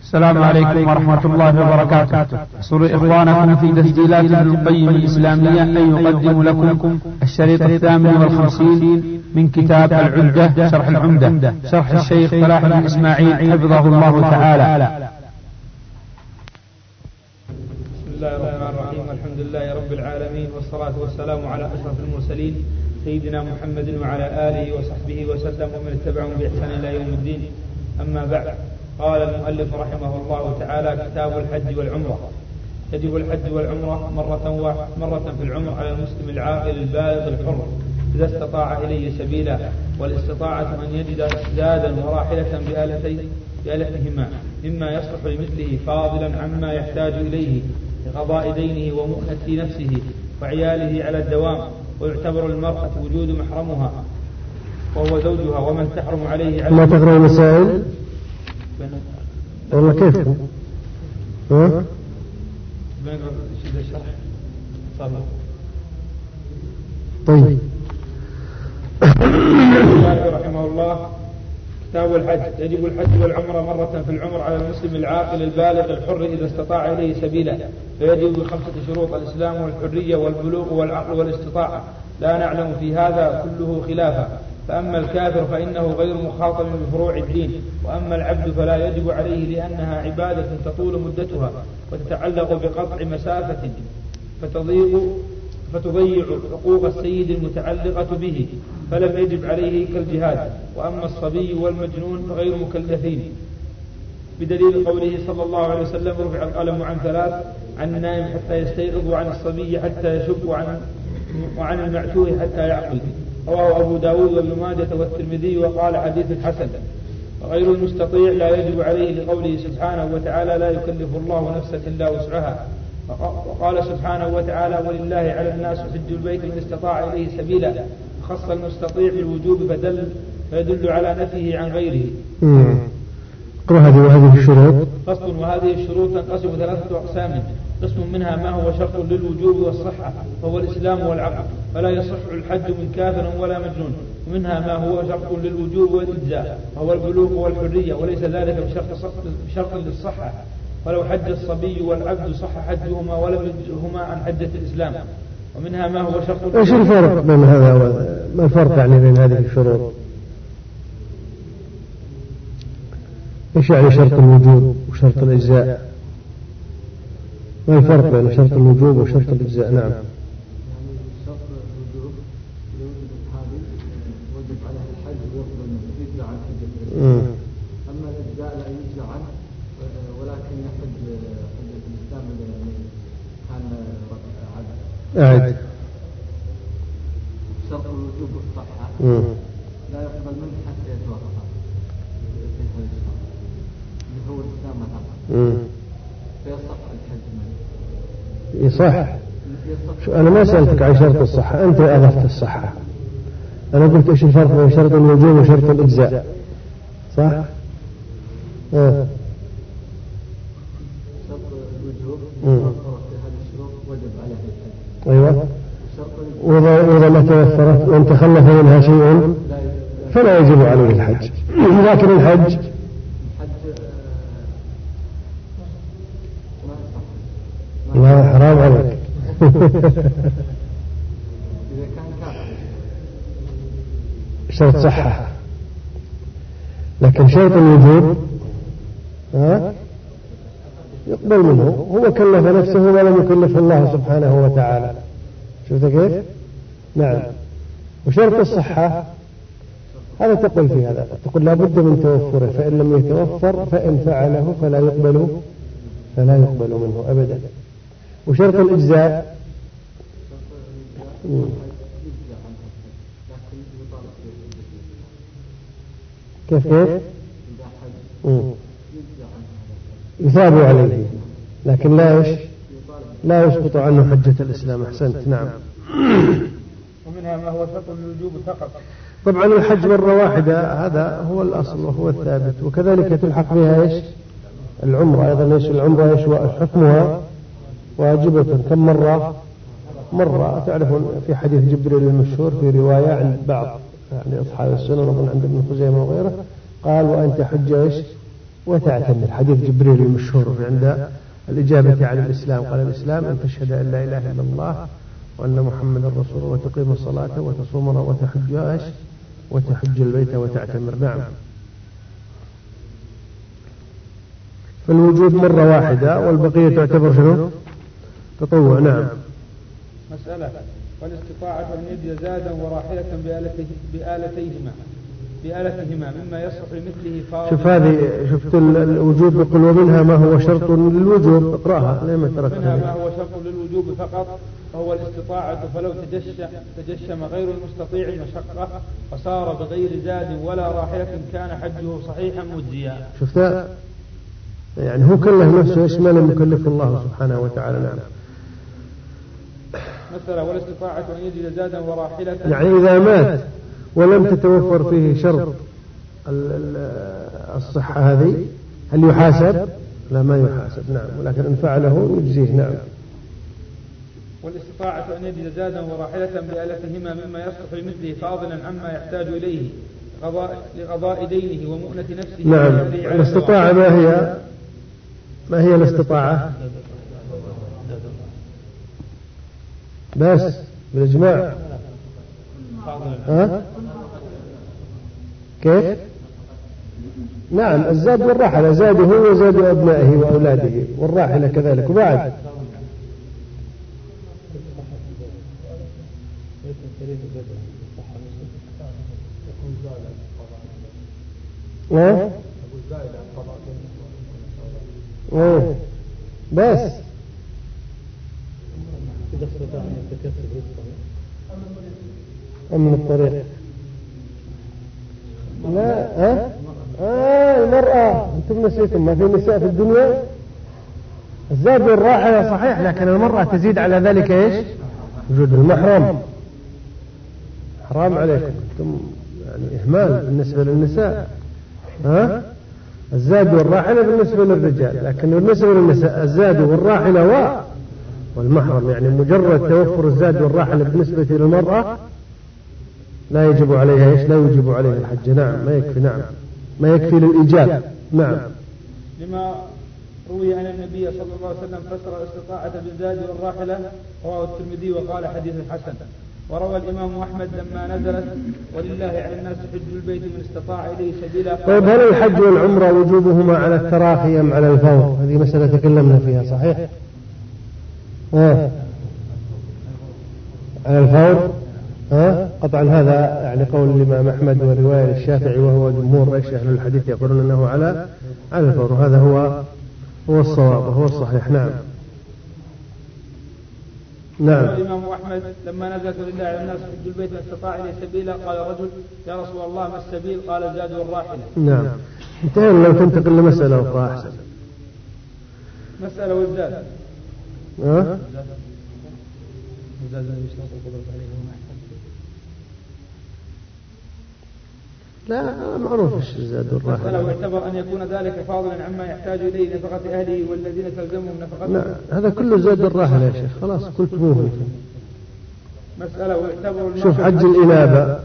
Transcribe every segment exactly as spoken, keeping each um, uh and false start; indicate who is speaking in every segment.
Speaker 1: السلام عليكم ورحمة الله وبركاته. سر إخوانكم في تسجيلات ابن القيم الإسلامية أن يقدم لكم الشريط الثامن والخمسين من كتاب العدة شرح العمدة شرح الشيخ فلاح بن إسماعيل حفظه الله تعالى.
Speaker 2: بسم الله الرحمن الرحيم. الحمد لله رب العالمين، والصلاة والسلام على أشرف المرسلين سيدنا محمد وعلى آله وصحبه وسلم ومن اتبعهم بإحسان إلى يوم الدين. أما بعد، قال المؤلف رحمه الله تعالى: كتاب الحج والعمرة. يجب الحج والعمرة مرة مرة في العمر على المسلم العاقل البالغ الحر إذا استطاع إليه سبيلا، والاستطاعة أن يجد زادا وراحلة بآلتهما مما يصلح لمثله فاضلا عما يحتاج إليه لقضاء دينه ومؤنة نفسه وعياله على الدوام. ويعتبر المرأة وجود محرمها وهو زوجها ومن تحرم عليه على
Speaker 3: ما تقرأ المسائل والله كيف ها
Speaker 2: بين الشرح صار
Speaker 3: طيب.
Speaker 2: رحمه الله: كتاب الحج. يجب الحج والعمرة مرة في العمر على المسلم العاقل البالغ الحر إذا استطاع إليه سبيلا، فيجب بخمسة شروط: الإسلام والحرية والبلوغ والعقل والاستطاعة. لا نعلم في هذا كله خلافا. فأما الكافر فإنه غير مخاطب بفروع الدين، وأما العبد فلا يجب عليه لأنها عبادة تطول مدتها وتتعلق بقطع مسافة فتضيق فتضيع حقوق السيد المتعلقة به، فلم يجب عليه كالجهاد. وأما الصبي والمجنون فغير مكلفين، بدليل قوله صلى الله عليه وسلم: رفع القلم عن ثلاث: عن النائم حتى يستيقظ، وعن الصبي حتى يشب، وعن, وعن المعتوه حتى يعقل. رواه أبو داود وابن ماجة والترمذي وقال: حديث حسن. وغير المستطيع لا يجب عليه لقوله سبحانه وتعالى: لا يكلف الله نفسا إلا وسعها. وقال سبحانه وتعالى: ولله على الناس حج البيت من استطاع إليه سبيلا. خص المستطيع بالوجوب فدل فيدل على نفيه عن غيره.
Speaker 3: اقرأ هذه وهذه الشروط.
Speaker 2: فصل: وهذه الشروط تنقسم ثلاثة أقسام: قسم منها ما هو شرط للوجوب والصحة فهو الإسلام والعقل، فلا يصح الحج من كافر ولا مجنون. ومنها ما هو شرط للوجوب والإجزاء وهو البلوغ والحرية، وليس ذلك بشرط, بشرط للصحة. ولو حج الصبي والعبد صح حجهما ولم يجزهما عن حجة الإسلام. ومنها ما هو شرط.
Speaker 3: ايش الفرق بين هذا و... ما الفرق يعني بين هذه الشروط؟ ايش يعني شرط الوجوب وشرط الإجزاء؟ ما الفرق بين شرط الوجوب وشرط الإجزاء؟ نعم.
Speaker 4: شرط الوجوب يوجب هذه وجب عليه الحج ويقبل منه يجزى عن حجة الإسلام. أما الإجزاء لا يجزى عنه ولكن يحج حجة الإسلام يعني كان عبد.
Speaker 3: أعد.
Speaker 4: شرط الوجوب والصحة لا يقبل منه حتى يتوقف في الإسلام اللي هو الإسلام والعقل، فيصح الحج منه.
Speaker 3: يصح. شو أنا ما سألتك عن شرط الصحة، أنت أضفت الصحة. أنا قلت إيش الفرق بين شرط الوجوب وشرط الإجزاء؟ صح؟ آه.
Speaker 4: شرط الوجوب توفرت في هذه الشروط وجب عليه الحج.
Speaker 3: أيوة. وإذا ما توفرت وإن تخلف منها شيء فلا يجب عليه الحج. لكن الحج لا، حرام عليك. شرط صحة، لكن شرط الوجوب ها يقبل منه. هو كلف نفسه ولم يكلف الله سبحانه وتعالى. شفت كيف؟ نعم. وشرط الصحة هذا تقول في هذا، تقول لا بد من توفره، فإن لم يتوفر فإن فعله فلا يقبل فلا يقبل منه أبدا. وشرط الإجزاء كيف كيف يثاب عليه، لكن لا إيش لا يسقط عنه حجة الإسلام. أحسنت. نعم.
Speaker 2: ومنها ما هو شرط الوجوب فقط.
Speaker 3: طبعا الحج مرة واحدة هذا هو الأصل وهو الثابت، وكذلك تلحق بها إيش العمرة أيضا. إيش العمرة إيش حكمها؟ واجبة. كم مرة؟ مرة. تعرفون في حديث جبريل المشهور في رواية عند بعض يعني أصحاب السنن ومن عند ابن خزيمة وغيره، قال: وأنت حج إيش وتعتمر. حديث جبريل المشهور عند الإجابة على الإسلام، قال الإسلام أن تشهد أن لا إله إلا الله وأن محمد رسول الله وتقيم الصلاة وتصوم وتحج وتحج البيت وتعتمر. نعم. فالوجود مرة واحدة والبقية تعتبر شنو؟ تطوع. نعم.
Speaker 2: مسألة: والاستطاعة أن يجد زادا وراحلة بآلته بآلتيهما بآلتهما مما يصح لمثله فاضل.
Speaker 3: شوف هذه، شفت الوجوب يقول ومنها ما هو شرط للوجوب، اقرأها ليه ما تركتها.
Speaker 2: منها ما هو شرط للوجوب فقط وهو الاستطاعة، فلو تجشم, تجشم غير المستطيع المشقة وصار بغير زاد ولا راحلة كان حجه صحيحا مجزيا.
Speaker 3: شفتها؟ يعني هو كلف نفسه ايش ما لم يكلف الله سبحانه وتعالى. نعم.
Speaker 2: مثلا: والاستطاعة أن يجد زادا وراحلة،
Speaker 3: يعني إذا مات ولم تتوفر فيه شرط الصحة هذه هل يحاسب؟ لا، ما يحاسب. نعم. ولكن إن فعله يجزيه. نعم.
Speaker 2: والاستطاعة أن يجد زادا وراحلة بآلتهما مما يصلح لمثله فاضلا عما يحتاج إليه لقضاء دينه ومؤنة نفسه.
Speaker 3: نعم. الاستطاعة ما هي؟ ما هي الاستطاعة؟ بس بالإجماع. ها؟ كيف؟ نعم. الزاد والراحلة، زاده هو وزاد أبنائه وأولاده، والراحلة كذلك. وبعد ها؟ ايه بس إذا استطاع أن يتكسب رزقه أم الطريق. لا. ها؟ آه المرأة، أنتم نسيتم ما في نساء في الدنيا. الزاد والراحلة صحيح، لكن المرأة تزيد على ذلك إيش؟ وجود المحرم. حرام عليكم أنتم، يعني إهمال بالنسبة للنساء. ها؟ الزاد والراحلة بالنسبة للرجال، لكن بالنسبة للنساء الزاد والراحلة و والمحرم. يعني مجرد توفر الزاد والراحلة بالنسبة للمرأة لا يجب عليها إيش؟ لا يجب عليها الحج. نعم. ما يكفي. نعم. ما يكفي للإيجاب. نعم.
Speaker 2: لما روي أن النبي صلى الله عليه وسلم فسر الاستطاعة بالزاد والراحلة، رواه الترمذي وقال حديث حسن. وروى الإمام أحمد لما نزلت ولله على الناس حج البيت من استطاع إليه سبيلا.
Speaker 3: طيب هل الحج والعمرة وجوبهما على التراخي أم على الفور؟ هذه مسألة تكلمنا فيها. صحيح؟ ها؟ على الفور. ها؟ قطعا هذا يعني قول الإمام أحمد ورواية الشافعي، وهو جمهور أهل الحديث يقولون أنه على على الفور، وهذا هو هو الصواب وهو الصحيح. نعم. نعم.
Speaker 2: الإمام أحمد لما نزلت ولله على الناس حج البيت من استطاع إليه سبيلا قال رجل: يا رسول الله ما السبيل؟ قال: الزاد والراحلة.
Speaker 3: نعم. انتهينا. لو تنتقل لمسألة أخرى أحسن.
Speaker 2: مسألة والزاد.
Speaker 3: ها؟ لا معروف الزاد والراحلة.
Speaker 2: مسألة واعتبر أن يكون ذلك فاضلا عما يحتاج إليه نفقة أهله والذين تلزمهم نفقته.
Speaker 3: لا، هذا كله زاد الراحلة يا شيخ، خلاص قلتموه.
Speaker 2: مسألة واعتبر.
Speaker 3: شوف حج الإنابة.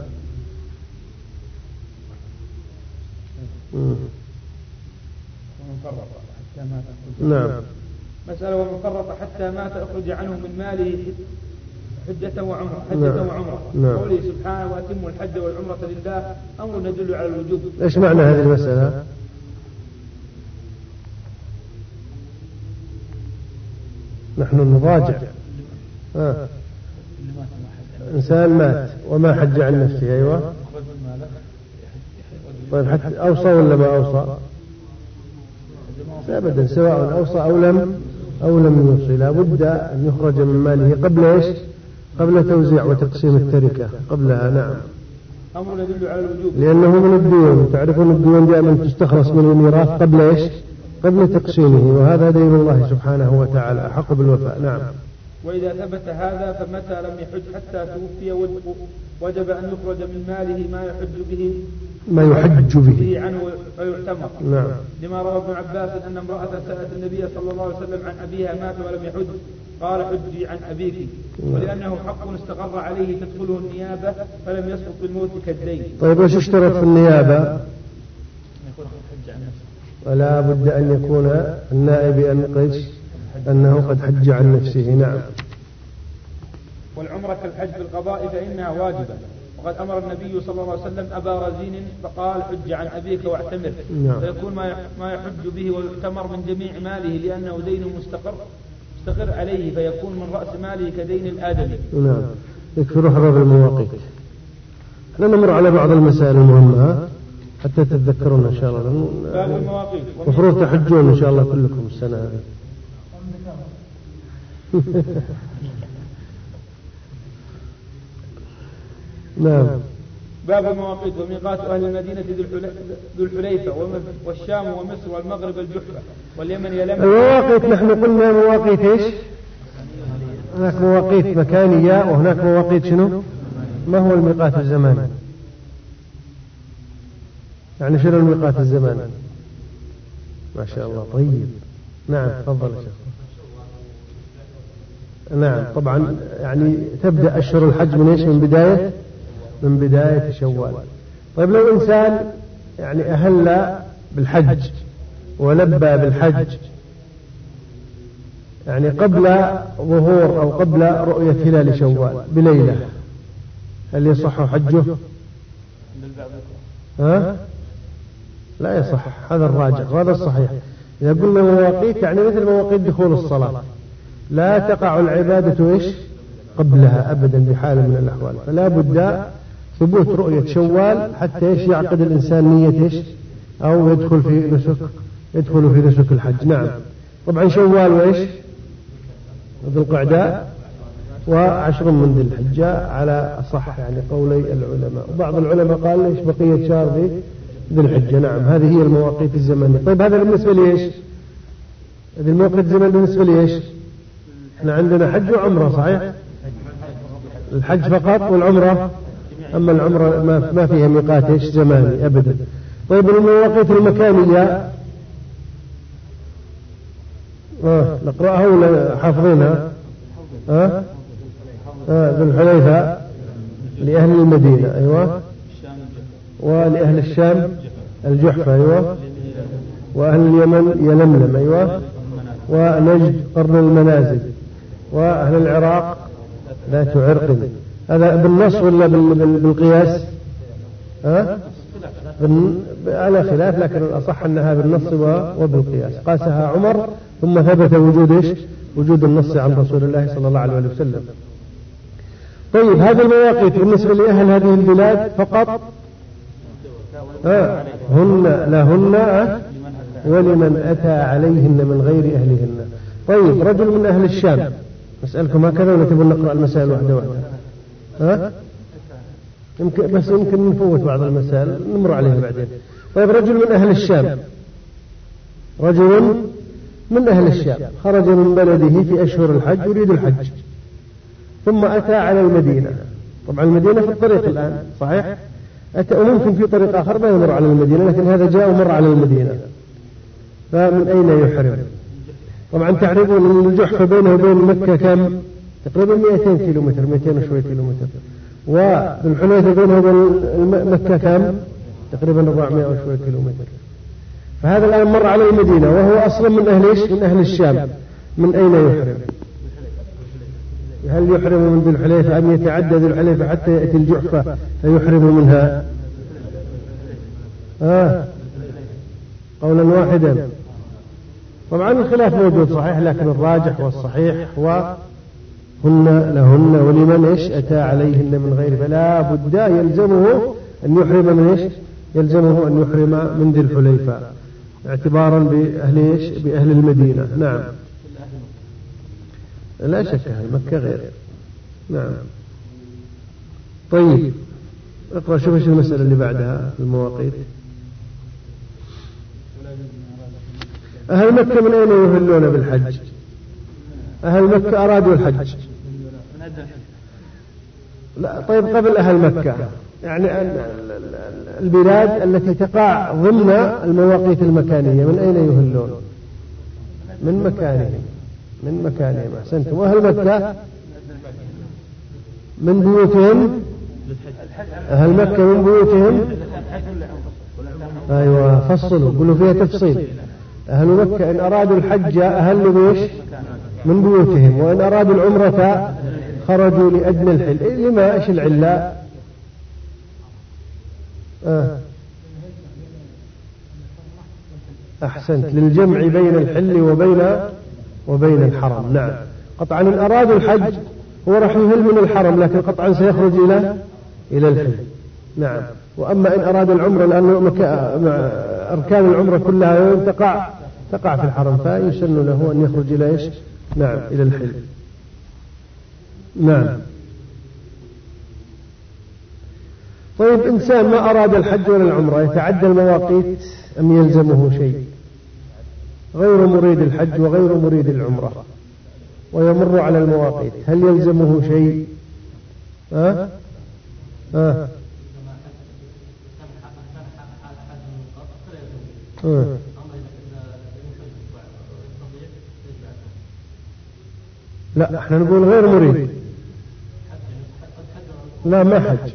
Speaker 3: نعم.
Speaker 2: مسألة ومن فرط حتى مات أخرج عنه من ماله حجة وعمرة. حجة
Speaker 3: نعم.
Speaker 2: وعمرة.
Speaker 3: نعم.
Speaker 2: قوله سبحانه: وأتموا الحج والعمرة لله، أمر يدل على الوجوب.
Speaker 3: إيش معنى هذه المسألة؟ نحن نراجع. آه. إنسان مات وما حج عن نفسه. أيوة. طيب حتى أوصى ولا ما أوصى؟ أبدا، سواء أوصى أو لم أو لم يوصي، لا بد أن يخرج من ماله قبل إيش؟ قبل توزيع وتقسيم التركة قبلها. نعم.
Speaker 2: أمر يدل على الوجوب،
Speaker 3: لأنه من الديون. تعرفون الديون دائما تستخلص من الميراث قبل إيش؟ قبل تقسيمه، وهذا دين الله سبحانه وتعالى أحق بالوفاء. نعم.
Speaker 2: وإذا ثبت هذا فمتى لم يحج حتى توفي وجب أن يخرج من ماله ما يحج به
Speaker 3: ما يحج به
Speaker 2: عنه ويعتمر.
Speaker 3: نعم.
Speaker 2: لما روى ابن عباس أن امرأة سألت النبي صلى الله عليه وسلم عن أبيها مات ولم يحج، قال: حجي عن أبيك. ولأنه حق استقر عليه تدخله النيابة فلم يسقط بالموت كالدين.
Speaker 3: طيب وش اشترط في النيابة؟ ولا بد أن يكون النائب أنقذ أنه قد حج عن نفسه. نعم.
Speaker 2: والعمرة كالحج بالقضاء فإنها واجبة، وقد أمر النبي صلى الله عليه وسلم أبا رزين فقال حج عن أبيك واعتمر،
Speaker 3: نعم.
Speaker 2: فيكون ما يحج به ويعتمر من جميع ماله لأنه دين مستقر مستقر عليه، فيكون من رأس ماله كدين الآدمي.
Speaker 3: نعم. يكفي روح باب المواقيت. احنا نمر على بعض المسائل المهمة حتى تتذكرون إن شاء الله.
Speaker 2: باب المواقيت
Speaker 3: مفروض تحجون إن شاء الله كلكم السنة هذه. نعم.
Speaker 2: باب المواقيت. وميقات أهل المدينة ذو الحليفة والشام ومصر والمغرب الجحفة واليمن يلملم.
Speaker 3: المواقيت نحن قلنا مواقيت إيش؟ هناك مواقيت مكانية وهناك مواقيت شنو؟ ما هو الميقات الزماني؟ يعني شنو الميقات الزماني؟ ما شاء الله. طيب. نعم تفضل يا شيخ. نعم طبعا يعني تبدأ أشهر الحج من إيش؟ من بداية من بداية شوال. طيب لو إنسان يعني أهل بالحج ولبى بالحج يعني قبل ظهور أو قبل رؤية هلال شوال بليلة، هل يصح حجه؟ ها؟ لا يصح. هذا الراجح وهذا الصحيح. إذا قلنا مواقيت يعني مثل مواقيت دخول الصلاة، لا تقع العبادة إيش؟ قبلها أبدا بحال من الأحوال. فلا بد ثبوت رؤية شوال حتى إيش يعقد الإنسان نية إيش؟ أو يدخل في نسك يدخل في نسك الحج. نعم. طبعا شوال وإيش؟ ذو القعدة وعشر من ذي الحجة على صح يعني قولي العلماء. وبعض العلماء قال ليش بقية شهر ذي ذي الحجة. نعم هذه هي المواقيت الزمنية. طيب هذا بالنسبة ليش؟ هذه المواقيت الزمنية بالنسبة ليش؟ احنا عندنا حج وعمرة صحيح؟ الحج فقط والعمرة أما العمرة ما فيها ميقات إيش زماني أبدا. طيب المواقيت المكانية آه نقرأها ولا حافظينها؟ آه آه ذو الحليفة لأهل المدينة أيوة، ولأهل الشام الجحفة أيوة، وأهل اليمن يلملم أيوة، ونجد قرن المنازل، وأهل العراق ذات عرق. هذا بالنص ولا بالقياس؟ ها؟ على خلاف لكن الأصح أنها بالنص وبالقياس. قاسها عمر ثم ثبت وجود إيش؟ وجود النص عن رسول الله صلى الله عليه وسلم. طيب هذه المواقيت بالنسبة لأهل هذه البلاد فقط آه. هن لهن آه. ولمن أتى عليهن من غير أهلهن. طيب رجل من أهل الشام نسألكم هكذا ولا تبون نقرأ المسائل واحدة واحدة؟ ها؟ يمكن بس يمكن نفوت بعض المسائل نمر عليها بعدين. طيب رجل من أهل الشام رجل من أهل الشام خرج من بلده في أشهر الحج يريد الحج ثم أتى على المدينة. طبعا المدينة في الطريق الآن صحيح؟ أتى ممكن في طريق آخر ما يمر على المدينة لكن هذا جاء ومر على المدينة. فمن أين يحرم؟ طبعا تعرفون أن الجحفة بينه وبين مكة كم؟ تقريبا مئتين كيلو متر مئتين وشوية كيلو متر، والحليفة بينه وبين مكة كم؟ تقريبا أربعمائة وشوية كيلو متر. فهذا الآن مر على المدينة وهو أصلا من أهل إيش؟ من أهل الشام. من أين يحرم؟ هل يحرم من ذي الحليفة أم يتعدى ذي الحليفة حتى يأتي الجحفة فيحرم منها؟ آه قولا واحدا. طبعا الخلاف موجود صحيح لكن الراجح والصحيح هو هن لهن ولمن إيش أتى عليهن من غير. فلا بد يلزمه أن يحرم من إيش؟ يلزمه أن يحرم من ذي الحليفة اعتبارا بأهل إيش؟ بأهل المدينة. نعم لا شك أهل مكة غير. نعم. طيب اقرأ شوف ايش المسألة اللي بعدها المواقيت. أهل مكة من أين يهلون بالحج؟ أهل مكة أرادوا الحج. لا طيب قبل أهل مكة يعني البلاد التي تقع ضمن المواقيت المكانية من أين يهلون؟ من مكانهم من مكانهم أحسنتم. وأهل مكة من بيوتهم. أهل مكة من بيوتهم أيوة فصلوا قولوا فيها تفصيل. أهل مكة إن أرادوا الحج أهلوا بيش من بيوتهم، وإن أرادوا العمرة خرجوا لأدنى الحل. لما إيش العلة؟ آه. أحسنت، للجمع بين الحل وبين وبين الحرم. نعم قطعا إن أرادوا الحج هو راح يهل من الحرم، لكن قطعا سيخرج إلى إلى الحل. نعم. وأما إن أراد العمرة لأنه أركان العمرة كلها تقع تقع في الحرم، فيسن له أن يخرج إلى إيش؟ نعم إلى الحل. نعم. طيب إنسان ما أراد الحج ولا العمرة يتعدى المواقيت أم يلزمه شيء؟ غير مريد الحج وغير مريد العمرة ويمر على المواقيت، هل يلزمه شيء؟ ها؟ ها؟ ها؟ لا احنا نقول غير مريد. لا ما حج،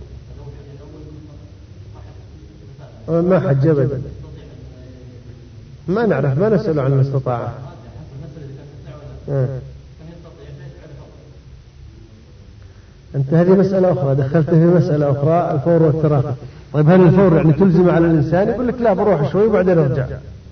Speaker 3: ما حج أبدا، ما نعرف، ما نسأل عن الاستطاعة. اه. أنت هذه مسألة أخرى، دخلت في مسألة أخرى، الفور والتراخي. طيب هل الفور يعني تلزم على الإنسان؟ يقول لك لا بروح شوي وبعدين أرجع.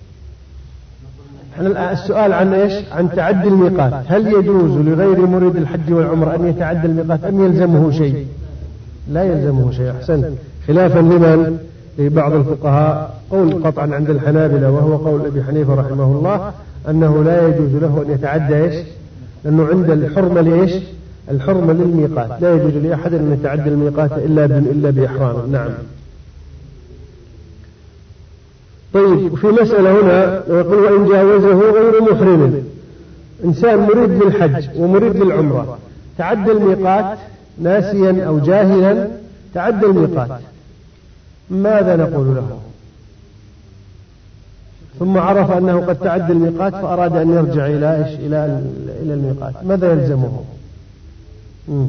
Speaker 3: احنا السؤال عن ايش؟ عن تعدي الميقات. هل يجوز لغير مريد الحج والعمرة أن يتعدى الميقات أم يلزمه شيء؟ لا يلزمه شيء. أحسنت. خلافا لمن؟ لبعض الفقهاء، قول قطعا عند الحنابلة وهو قول أبي حنيفة رحمه الله أنه لا يجوز له أن يتعدى ايش؟ لأنه عند الحرمة ليش؟ الحرمة للميقات، لا يجوز لأحد أن يتعدى الميقات إلا إلا بإحرام. نعم. طيب في مسألة هنا يقول وإن جاوزه غير محرم، إنسان مريد للحج ومريد للعمرة تعدى الميقات ناسيا أو جاهلا، تعدى الميقات، ماذا نقول له؟ ثم عرف أنه قد تعدى الميقات فأراد أن يرجع إلى إيش؟ إلى إلى الميقات، ماذا يلزمه؟ مم.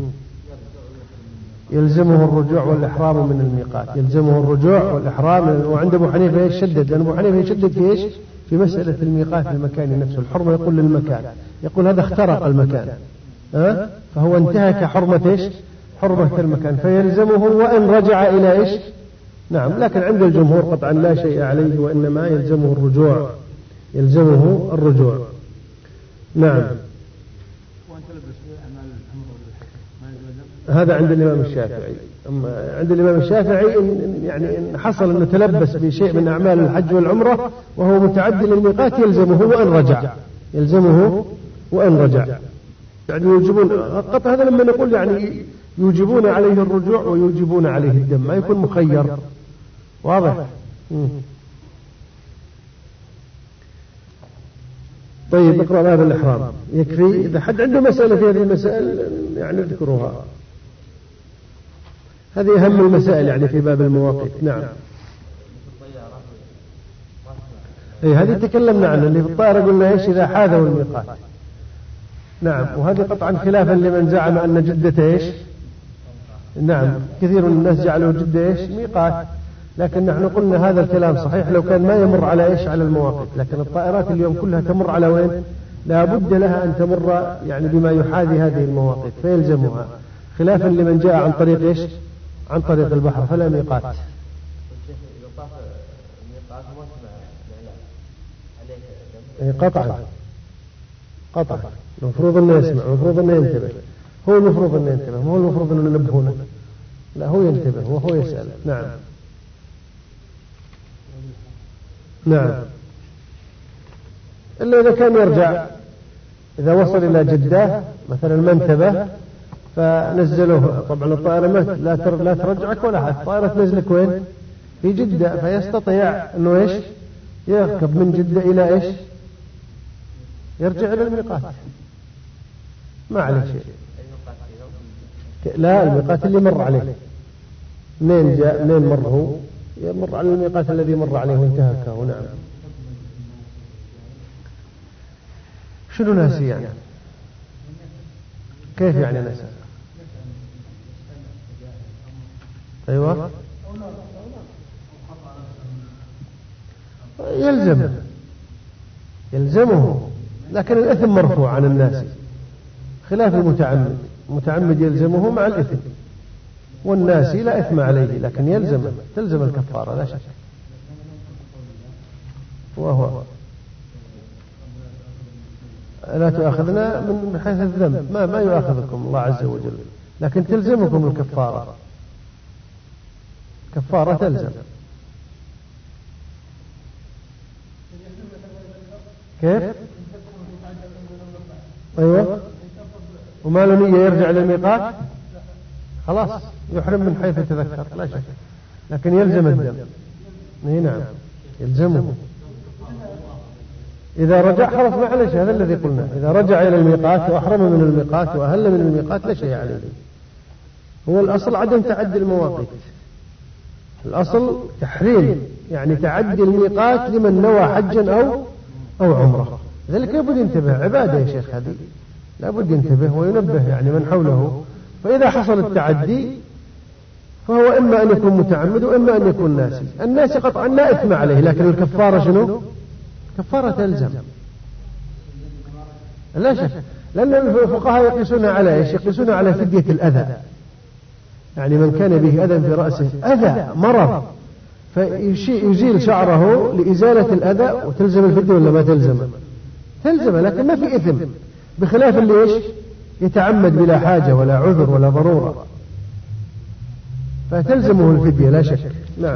Speaker 3: يلزمه الرجوع والإحرام من الميقات، يلزمه الرجوع والإحرام. وعند أبو حنيفة يشدد، لأن أبو حنيفة يشدد في إيش؟ في مسألة الميقات المكان نفسه. الحرمة يقول للمكان، يقول هذا اخترق المكان، أه؟ فهو انتهك حرمة إيش؟ حرمة المكان، فيلزمه وإن رجع إلى إيش؟ نعم. لكن عند الجمهور قطعا لا شيء عليه، وإنما يلزمه الرجوع، يلزمه الرجوع. نعم. هذا عند الإمام الشافعي. أما عند الإمام الشافعي إن يعني إن حصل أنه تلبس بشيء من أعمال الحج والعمرة وهو متعدي للميقات يلزمه وإن رجع، يلزمه وإن رجع. يعني يوجبون قطع، هذا لما نقول يعني يوجبون عليه الرجوع ويوجبون عليه الدم، ما يكون مخير. واضح؟ مم. طيب اقرأ باب الإحرام يكفي. إذا حد عنده مسألة في هذه المسائل يعني اذكروها، هذه أهم المسائل يعني في باب المواقيت. نعم. إيه هذه تكلمنا عنها، اللي في الطائرة قلنا إيش؟ إذا حاذوا الميقات. نعم. وهذه قطعا خلافا لمن زعم أن جدة إيش؟ نعم. كثير من الناس جعلوا جدة إيش؟ ميقات، لكن نحن قلنا هذا الكلام صحيح لو كان ما يمر على إيش؟ على المواقيت. لكن الطائرات اليوم كلها تمر على وين؟ لا بد لها أن تمر يعني بما يحاذي هذه المواقيت، فيلزمها، خلافا لمن جاء عن طريق إيش؟ عن طريق البحر فلا ميقات. قطعا قطعا المفروض أنه يسمع، المفروض أنه ينتبه، هو المفروض أنه ينتبه، ما هو المفروض أنه ننبهونه، لا هو ينتبه وهو يسأل. نعم. نعم. إلا إذا كان يرجع، إذا وصل إلى جدة مثلا ما انتبه فنزلوه، طبعا الطائرة لا لا ترجعك ولا حد، الطائرة تنزلك وين؟ في جدة، فيستطيع أنه إيش؟ يركب من جدة إلى إيش؟ يرجع إلى الميقات، ما عليه شيء. لا الميقات اللي مر عليه، منين جاء منين مر هو؟ يمر على الميقات الذي مر عليه وانتهكه. نعم. شنو ناسي يعني؟ كيف يعني نسى؟ أيوة. يلزمه يلزمه لكن الإثم مرفوع عن الناس خلاف المتعمد. المتعمد يلزمه مع الإثم، والناس لا إثم عليه لكن يلزم تلزم الكفارة لا شك. وهو لا تؤاخذنا من حيث الذنب، ما ما يؤاخذكم الله عز وجل، لكن تلزمكم الكفارة، كفارة تلزم. كيف؟ أيوة، وما له نية يرجع للميقات خلاص يحرم من حيث يتذكر لا شك، لكن يلزم الدم. نعم يلزمه إذا رجع خلاص معلش، هذا الذي قلنا، إذا رجع إلى الميقات وأحرم من الميقات وأهل من الميقات لا شيء عليه. هو الأصل عدم تعدي المواقيت، الأصل تحريم يعني تعدي الميقات لمن نوى حجا أو أو عمره. ذلك لابد ينتبه، عبادة يا شيخ هذه لابد ينتبه وينبه يعني من حوله. فإذا حصل التعدي فهو إما أن يكون متعمد وإما أن يكون ناسي. الناسي قطعا لا إثم عليه، لكن الكفارة شنو؟ كفارة تلزم لا شك، لأن الفقهاء يقيسون على إيش؟ يقيسون على فدية الأذى، يعني من كان به أذى في رأسه أذى مرض فيزيل شعره لإزالة الأذى وتلزم الفدية ولا ما تلزم؟ تلزم، لكن ما في إثم، بخلاف اللي إيش يتعمد بلا حاجة ولا عذر ولا ضرورة فتلزمه الفدية لا شك. نعم.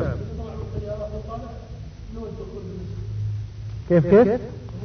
Speaker 3: كيف كيف؟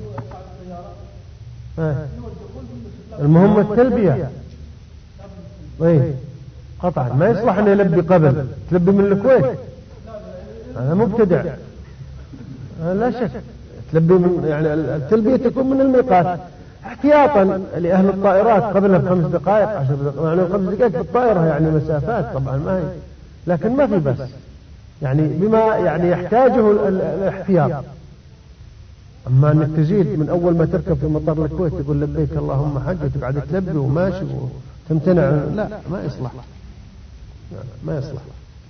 Speaker 3: آه. المهم التلبية. ايه قطعا ما يصلح أن يلبي قبل، تلبي من الكويت هذا مبتدع لا شك. تلبي من يعني التلبية تكون من الميقات احتياطا لأهل الطائرات قبلها بخمس دقائق عشر دقائق، يعني خمس دقائق في الطائرة يعني مسافات طبعا ما هي، لكن ما في بس يعني بما يعني يحتاجه الاحتياط. أما أنك تزيد من أول ما تركب في مطار الكويت تقول لبيك اللهم حج وتقعد تلبي وماشي وتمتنع، لا ما يصلح ما يصلح.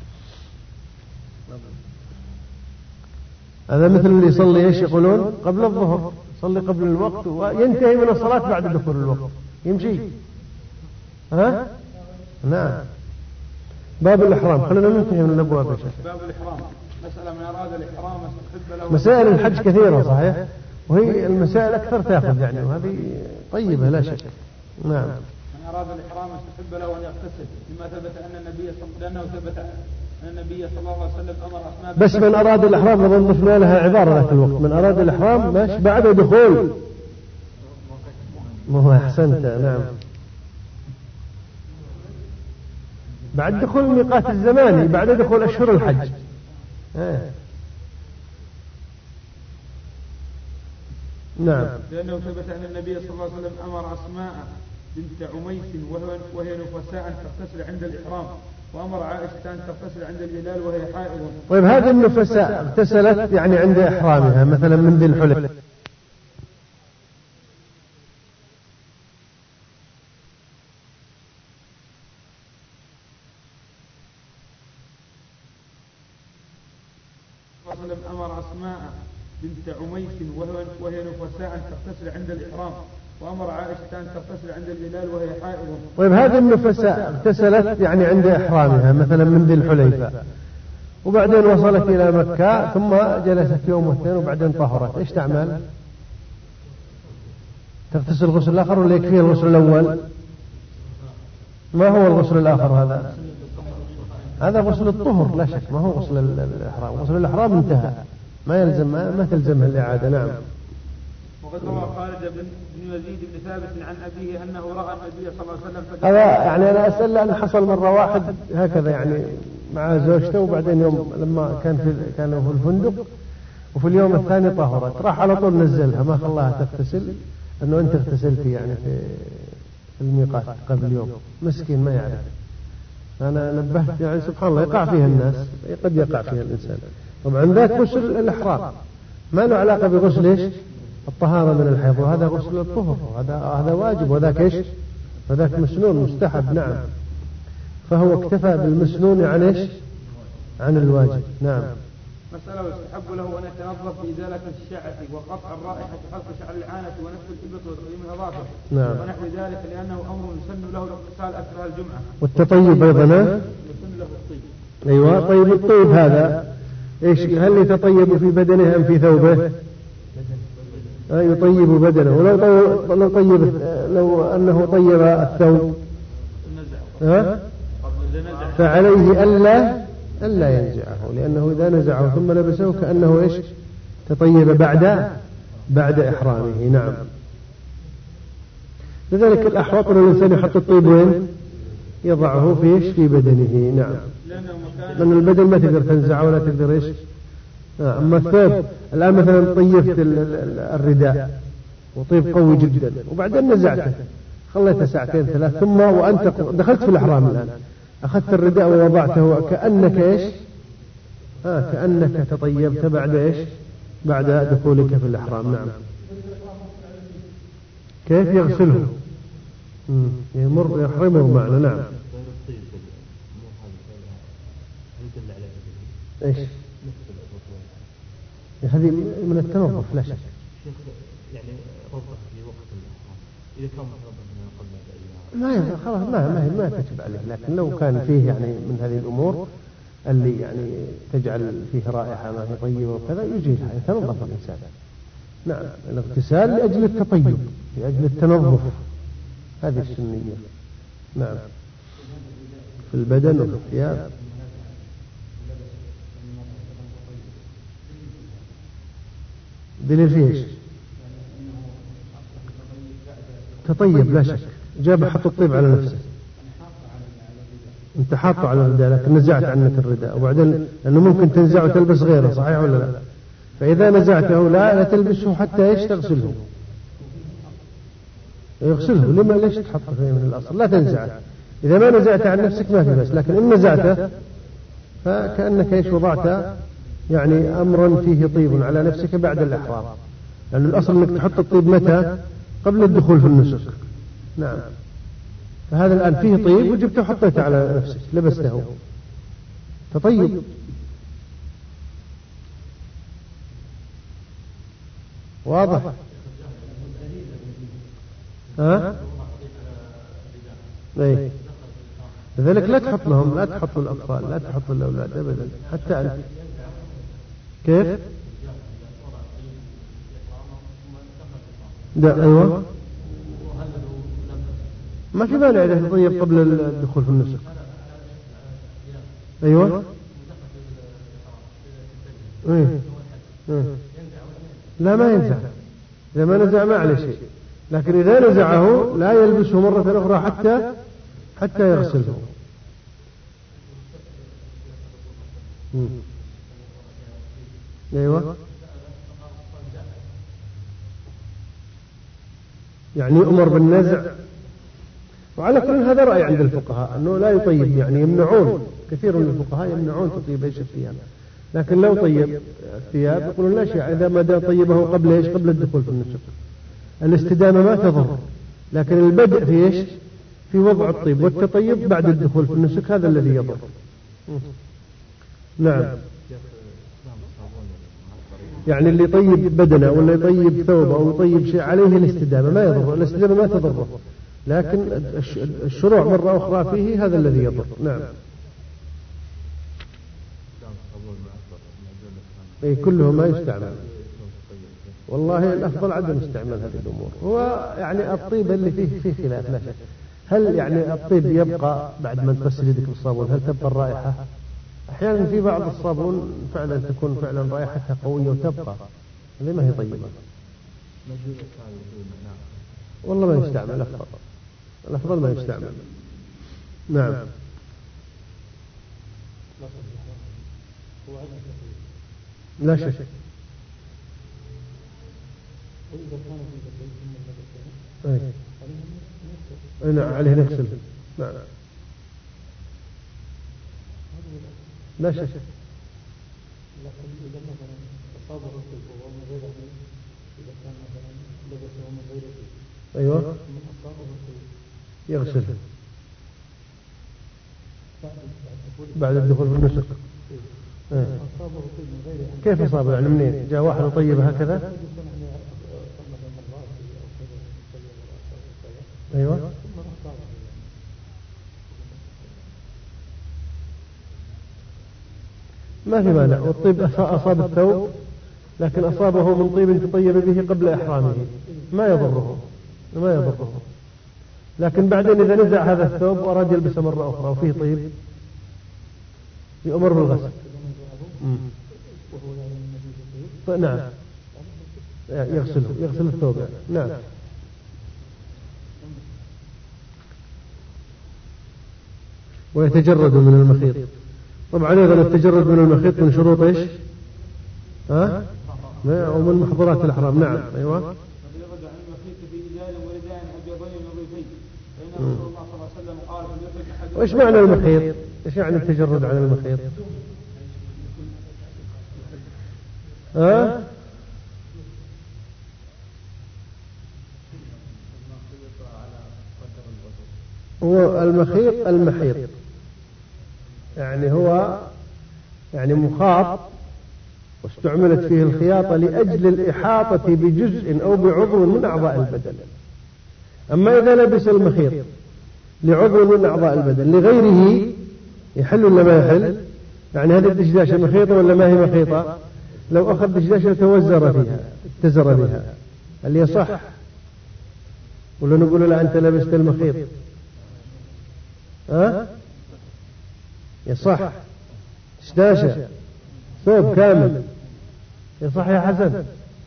Speaker 3: هذا مثل اللي يصلي ايش يقولون قبل الظهر، يصلي قبل الوقت وينتهي من الصلاة بعد دخول الوقت يمشي. ها؟ نعم. باب الإحرام، خلينا ننتهي من الأبواب يا شيخ.
Speaker 2: باب الإحرام، مسألة من أراد الإحرام استحب له.
Speaker 3: مسائل الحج كثيرة صحيح، وهي المسائل أكثر تأخذ يعني، وهذه طيبة لا شك. نعم.
Speaker 2: من أراد الإحرام استحب له أن يغتسل، لما ثبت أن النبي صلى لأنه ثبت أن النبي صلى الله عليه وسلم أمر أسماء. بس
Speaker 3: من أراد الإحرام نظن ضفنا لها عبارة ذاك الوقت، من أراد الإحرام ماشي بعد دخول. ما هو أحسنت نعم، بعد دخول الميقات الزماني بعد دخول أشهر الحج. آه. نعم.
Speaker 2: لأنه ثبت أن النبي صلى الله عليه وسلم أمر أسماء بنت عميس وهي نفساء أن تغتسل عند الإحرام، وأمر عائشة أن تغتسل عند الهلال وهي حائض.
Speaker 3: طيب هذه النفساء اغتسلت يعني عند إحرامها مثلا من ذي الحلف،
Speaker 2: أمر أسماء بنت عميس وهي نفساء أن تغتسل عند الإحرام، وأمر عائشة أن تغتسل عند الهلال وهي حائض.
Speaker 3: طيب هذه النفساء اغتسلت يعني عند إحرامها مثلا من ذي الحليفة، وبعدين وصلت إلى مكة ثم جلست يوم واثنين وبعدين طهرت، إيش تعمل؟ تغتسل الغسل الآخر ولا يكفي الغسل الأول؟ ما هو الغسل الآخر هذا؟ هذا غسل الطهر لا شك، ما هو غسل الإحرام. غسل الإحرام انتهى، ما يلزم ما تلزمها الإعادة. نعم.
Speaker 2: وقد روى خالد بن يزيد بن ثابت عن أبيه أنه رأى النبي صلى الله عليه وسلم.
Speaker 3: هذا يعني أنا أسأل أن حصل مرة واحد هكذا يعني مع زوجته، وبعدين يوم لما كان في كانوا في الفندق وفي اليوم الثاني طهرت، راح على طول نزلها ما خلاها تغتسل، أنه أنت اغتسلتي يعني في الميقات قبل يوم، مسكين ما يعرف. أنا نبهت يعني سبحان الله يقع فيها الناس، قد يقع فيها الإنسان. طبعا ذاك غسل الإحرام ما له علاقة بغسل إيش الطهارة من الحيض، وهذا غسل الطهر، وهذا هذا واجب، وذاك إيش وذاك مسنون مستحب. نعم. فهو اكتفى بالمسنون عن إيش عن الواجب. نعم.
Speaker 2: مسألة ويستحب له أن يتنظف بإزالة الشعر وقطع الرائحة وحلق شعر العانة ونفس الإبط وتقديم الأظافر
Speaker 3: نعم.
Speaker 2: ونحو ذلك لأنه أمر يسن له الاغتسال أكثر الجمعة.
Speaker 3: والتطيب أيضا
Speaker 2: يسن له الطيب.
Speaker 3: أيوة. طيب الطيب هذا إيش؟ هل يتطيب في بدنه أم في ثوبه؟ آه يطيب بدنه. ولو طيب لو طيب لو أنه طيب الثوب ها فعليه ألا ألا ينزعه، لأنه إذا نزعه ثم لبسه كأنه إيش؟ تطيب بعد بعد إحرامه. نعم. لذلك الأحوط أن الإنسان يحط الطيب وين؟ يضعه في إيش؟ في بدنه. نعم. لأن البدن ما تقدر تنزعه ولا تقدر إيش؟ أما الثوب الآن مثلا طيبت الرداء وطيب قوي جدا وبعدين نزعته خليته ساعتين ثلاث ثم وأنت دخلت في الإحرام الآن أخذت الرداء ووضعته كأنك إيش؟ آه كأنك تطيبت بعد إيش؟ بعد دخولك في الإحرام. نعم. كيف يغسله؟ يمر يحرمه معنا. نعم. إيش؟ هذه من التنظف لا شك.
Speaker 5: يعني رضع في وقت الإحرام إذا كان رضع من قبل
Speaker 3: ما خلاص ما ما ما تجب عليه، لكن لو كان فيه يعني من هذه الأمور اللي يعني تجعل فيه رائحة ما هي طيبة وكذا يجيزها يتنظف الإنسان. نعم. الاغتسال لأجل التطيب لأجل التنظف هذه السنية. نعم. في البدن وفي الثياب. دليل فيه تطيب لا شك. جاب حط الطيب على نفسه انت حاطه على الرداء لكن نزعت عنك الرداء وبعدين لأنه ممكن تنزعه وتلبس غيره صحيح ولا لا؟ فإذا نزعته لا لا تلبسه حتى ايش؟ تغسله. يغسله. لما ليش تحطه فيه من الأصل؟ لا تنزعه. إذا ما نزعته عن نفسك ما في بس، لكن إن نزعته فكأنك ايش؟ وضعت يعني أمرا فيه طيب على نفسك بعد الإحرام، لأن الأصل أنك تحط الطيب متى؟ قبل الدخول في النسك. نعم. فهذا الآن فيه طيب وجبته وحطيته على نفسك لبسته تطيب. واضح؟ ها؟ ايه. لذلك لا تحط لهم، لا تحط للأطفال، لا تحط للأولاد أبدا حتى أنت. كيف؟ ده أيوة. ما في مانع إذا تطيب قبل الدخول في النسك. أيوة. إيه. إيه. لا ما ينزع. إذا ما نزع ما عليه شيء، لكن إذا نزعه لا يلبسه مرة أخرى حتى حتى يغسله. مم. أيوة. يعني يؤمر بالنزع. وعلى كل هذا رأي عند الفقهاء أنه لا يطيب، يعني يمنعون، كثير من الفقهاء يمنعون تطيب ايش الثياب، لكن لو طيب الثياب يقولون لا شيء إذا ما دام طيبه قبل ايش؟ قبل الدخول في النسك. الاستدامة ما تضر، لكن البدء في ايش؟ في وضع الطيب والتطيب بعد الدخول في النسك هذا الذي يضر. نعم. يعني اللي يطيب بدنه ولا يطيب ثوبه أو يطيب شيء عليه الاستدامة ما يضر، الاستدامة ما تضره، لكن الشروع مرة أخرى فيه هذا الذي يضر. نعم. أي كله ما يستعمل. والله الأفضل عدم استعمال هذه الأمور. هو يعني الطيب اللي فيه فيه خلاف لا شك. هل يعني الطيب يبقى بعد ما تغسل يدك بالصابون؟ هل تبقى الرائحة؟ أحيانا في بعض الصابون فعلا تكون فعلا رائحتها قوية وتبقى، اللي ما هي طيبة. والله ما يستعمل. الأفضل الأفضل ما يستعمل. نعم. لا شك. أي. أي نعم عليه نغسل. نعم. لا شك.
Speaker 4: لكن إذا مثلا أصابه الطيب وهو من غير إذا كان مثلا لبسه من غير طيب.
Speaker 3: أيوة.
Speaker 4: من أصابه الطيب
Speaker 3: يغسل بعد الدخول في النسك. إيه. كيف أصابه يعني منين جاء واحد طيب هكذا؟ أيوة ما في مانع. والطيب أصاب الثوب لكن أصابه من طيب تطيب به قبل إحرامه ما يضره ما يضره لكن بعدين إذا نزع هذا الثوب وأراد يلبسه مرة أخرى وفيه طيب يؤمر بالغسل. نعم يغسله يغسل الثوب يعني. نعم. ويتجرد من المخيط. طبعا أيضا التجرد من المخيط من شروط إيش؟ ها؟ ومن محظورات الإحرام. نعم. أيوة. وإيش معنى المخيط؟ إيش يعني التجرد عن المخيط؟ ها؟ هو المخيط المحيط يعني هو يعني مخاط واستعملت فيه الخياطة لأجل الإحاطة بجزء أو بعضو من أعضاء البدن. أما إذا لبس المخيط لعضو من أعضاء البدن لغيره يحل ولا ما يحل؟ يعني هذه الدشداشة مخيطة ولا ما هي مخيطة؟ لو أخذ دشداشة توزر فيها اتزر بها هل يصح؟ ولا نقول لا أنت لبست المخيط؟ ها؟ يصح. دشداشة ثوب كامل يصح يا حسن؟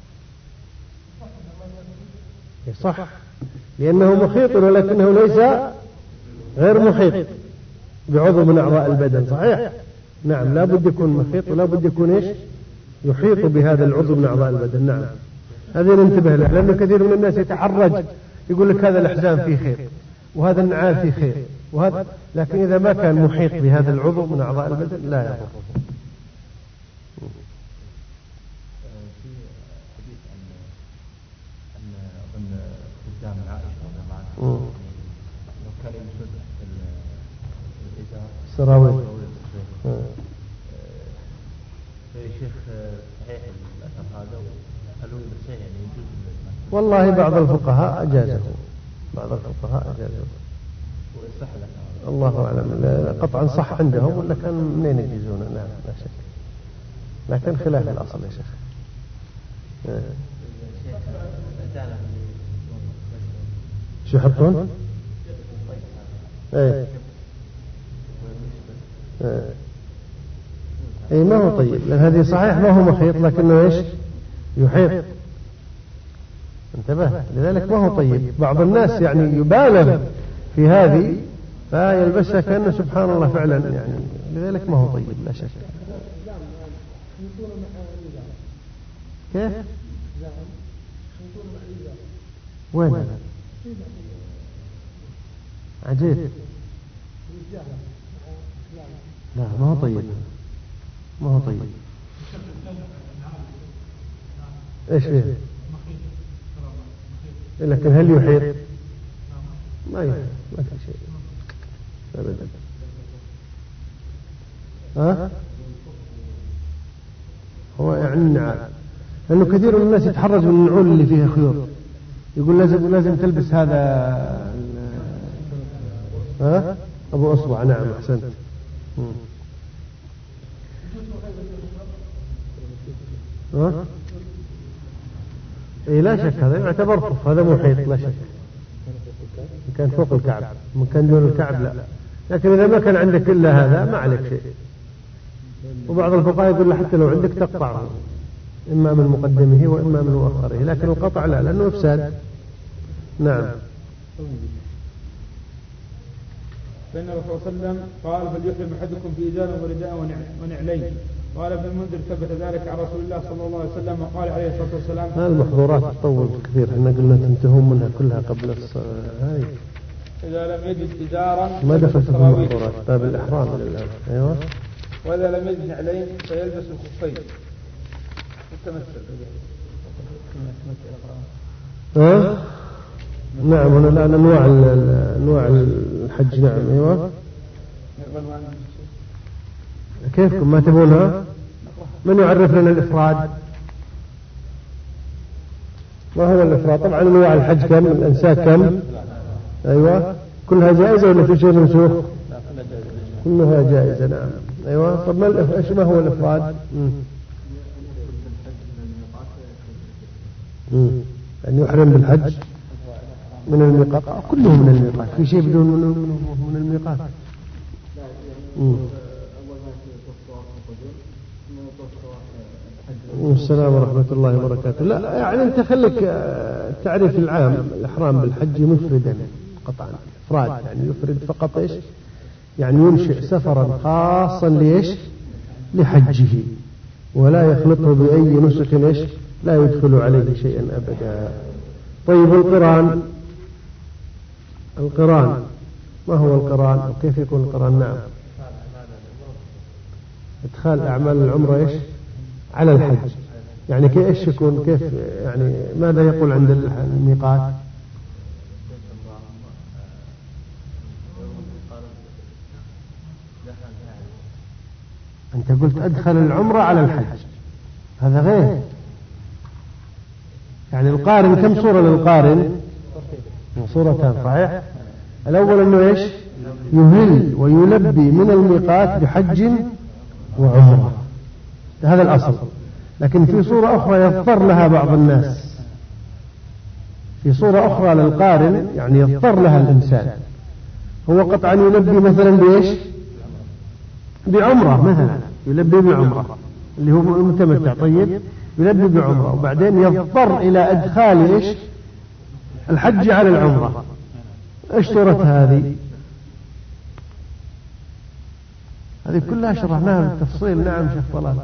Speaker 3: يصح لأنه مخيط ولكنه ليس غير محيط بعضو من أعضاء البدن. صحيح. نعم لا بد يكون مخيط ولا بد يكون إيش يحيط بهذا العضو من أعضاء البدن. نعم هذه ننتبه له لأنه كثير من الناس يتحرج يقول لك هذا الحزام فيه خير وهذا النعال فيه خير وهذا لكن إذا ما كان محيط بهذا العضو من أعضاء البدن لا يضر. لو كان يمسد الإزار سراويل يا شيخ صحيح الأثر هذا هل هو صحيح يعني يجوز؟ والله بعض الفقهاء أجازه بعض الفقهاء أجازه ويصح لك الله أعلم. قطعا صح عندهم ولا كان منين يجيزونه؟ لا لا شك لكن خلاف الأصل يا شيخ. شو يحطون؟ ايه ايه ايه ما هو طيب لأن هذه صحيح ما هو مخيط لكنه ايش يحيط. انتبه لذلك ما هو طيب. بعض الناس يعني يبالغ في هذه فيلبسها كأنه سبحان الله فعلا يعني لذلك ما هو طيب لا شك. كيف وين هذا؟ عجيب. لا ما هو طيب ما هو طيب. ايش فيه؟ لكن هل يحيط؟ ما يحيط ما في شيء ابدا. ها هو يعني النعال لأنه كثير من الناس يتحرج من النعول اللي فيها خيوط يقول لازم لازم تلبس هذا ها أبو أصبع. نعم أحسنت. ها إيه لا شك هذا يعتبر خف هذا محيط لا شك. كان فوق الكعب من كان دون الكعب لا لكن إذا ما كان عندك إلا هذا ما عليك شيء. وبعض الفقهاء يقول حتى لو عندك تقطعه إما من مقدمه وإما من مؤخره لكن القطع لا لأنه إفساد. نعم.
Speaker 2: فإن الرسول صلى الله عليه وسلم قال فليحرم أحدكم في إزار ورداء ونعلين. قال ابن المنذر ثبت ذلك عن رسول الله صلى الله عليه وسلم وقال عليه الصلاة والسلام
Speaker 3: هذه المحظورات تطول كثير احنا قلنا تنتهون منها كلها قبل الصلاة. هاي
Speaker 2: إذا لم يجد إزارا
Speaker 3: ما دخلت في المحظورات باب الإحرام للآن. أيوة.
Speaker 2: وإذا لم يجد نعلين فيلبس الخفين التمثل.
Speaker 3: ها نعم هنا الآن أنواع أنواع الحج. نعم أيوة. كيفكم ما تبونها؟ من يعرف لنا الإفراد؟ ما هو الإفراد؟ طبعا أنواع الحج كم؟ الأنساك كم؟ أيوة، كلها جائزة ولا في شيء منسوخ؟ كلها جائزة. نعم. أيوة. طب ما الإف... إيش ما هو الإفراد؟ أن يحرم بالحج من الميقات، كله من الميقات، في شيء بدون من الميقات. السلام ورحمة الله وبركاته. لا يعني أنت خليك التعريف العام، الإحرام بالحج مفردا قطعا، إفراد يعني يفرد فقط إيش؟ يعني ينشئ سفرا خاصا ليش؟ لحجه، ولا يخلطه بأي نسك إيش؟ لا يدخل عليه شيئا أبدا. طيب القران، القران ما هو القران وكيف يكون القران؟ نعم، إدخال أعمال العمرة إيش؟ على الحج، يعني كيف إيش يكون؟ كيف يعني ماذا يقول عند الميقات؟ أنت قلت أدخل العمرة على الحج، هذا غير. يعني القارن كم صورة للقارن؟ صورتان صحيح. الأول أنه إيش؟ يهل ويلبي من الميقات بحج وعمرة، هذا الأصل. لكن في صورة أخرى يضطر لها بعض الناس، في صورة أخرى للقارن يعني يضطر لها الإنسان، هو قطعا يلبي مثلا بإيش؟ بعمرة مثلا، يلبي بعمرة اللي هو المتمتع. طيب يلبي بعمرة وبعدين يضطر إلى أدخال إيش؟ الحج على العمرة. إيش صورة هذه؟ هذه كلها شرحناها بالتفصيل. نعم شيخ طلال.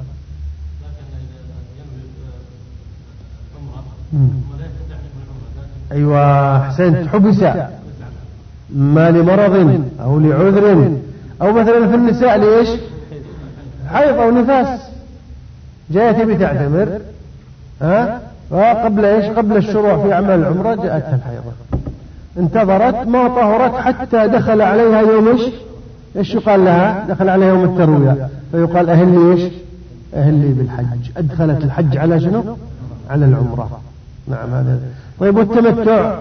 Speaker 3: أيوة حسنت. حبس ما لمرض أو لعذر، أو مثلا في النساء ليش؟ حيض أو نفاس، جاءت بتعتمر ها وقبل إيش؟ قبل الشروع في أعمال العمرة جاءتها الحيضة، انتظرت ما طهرت حتى دخل عليها يوم إيش؟ إيش يقال لها؟ دخل عليها يوم التروية، فيقال أهلي إيش؟ أهلي بالحج، أدخلت الحج على شنو؟ على العمرة. نعم هذا. طيب والتمتع؟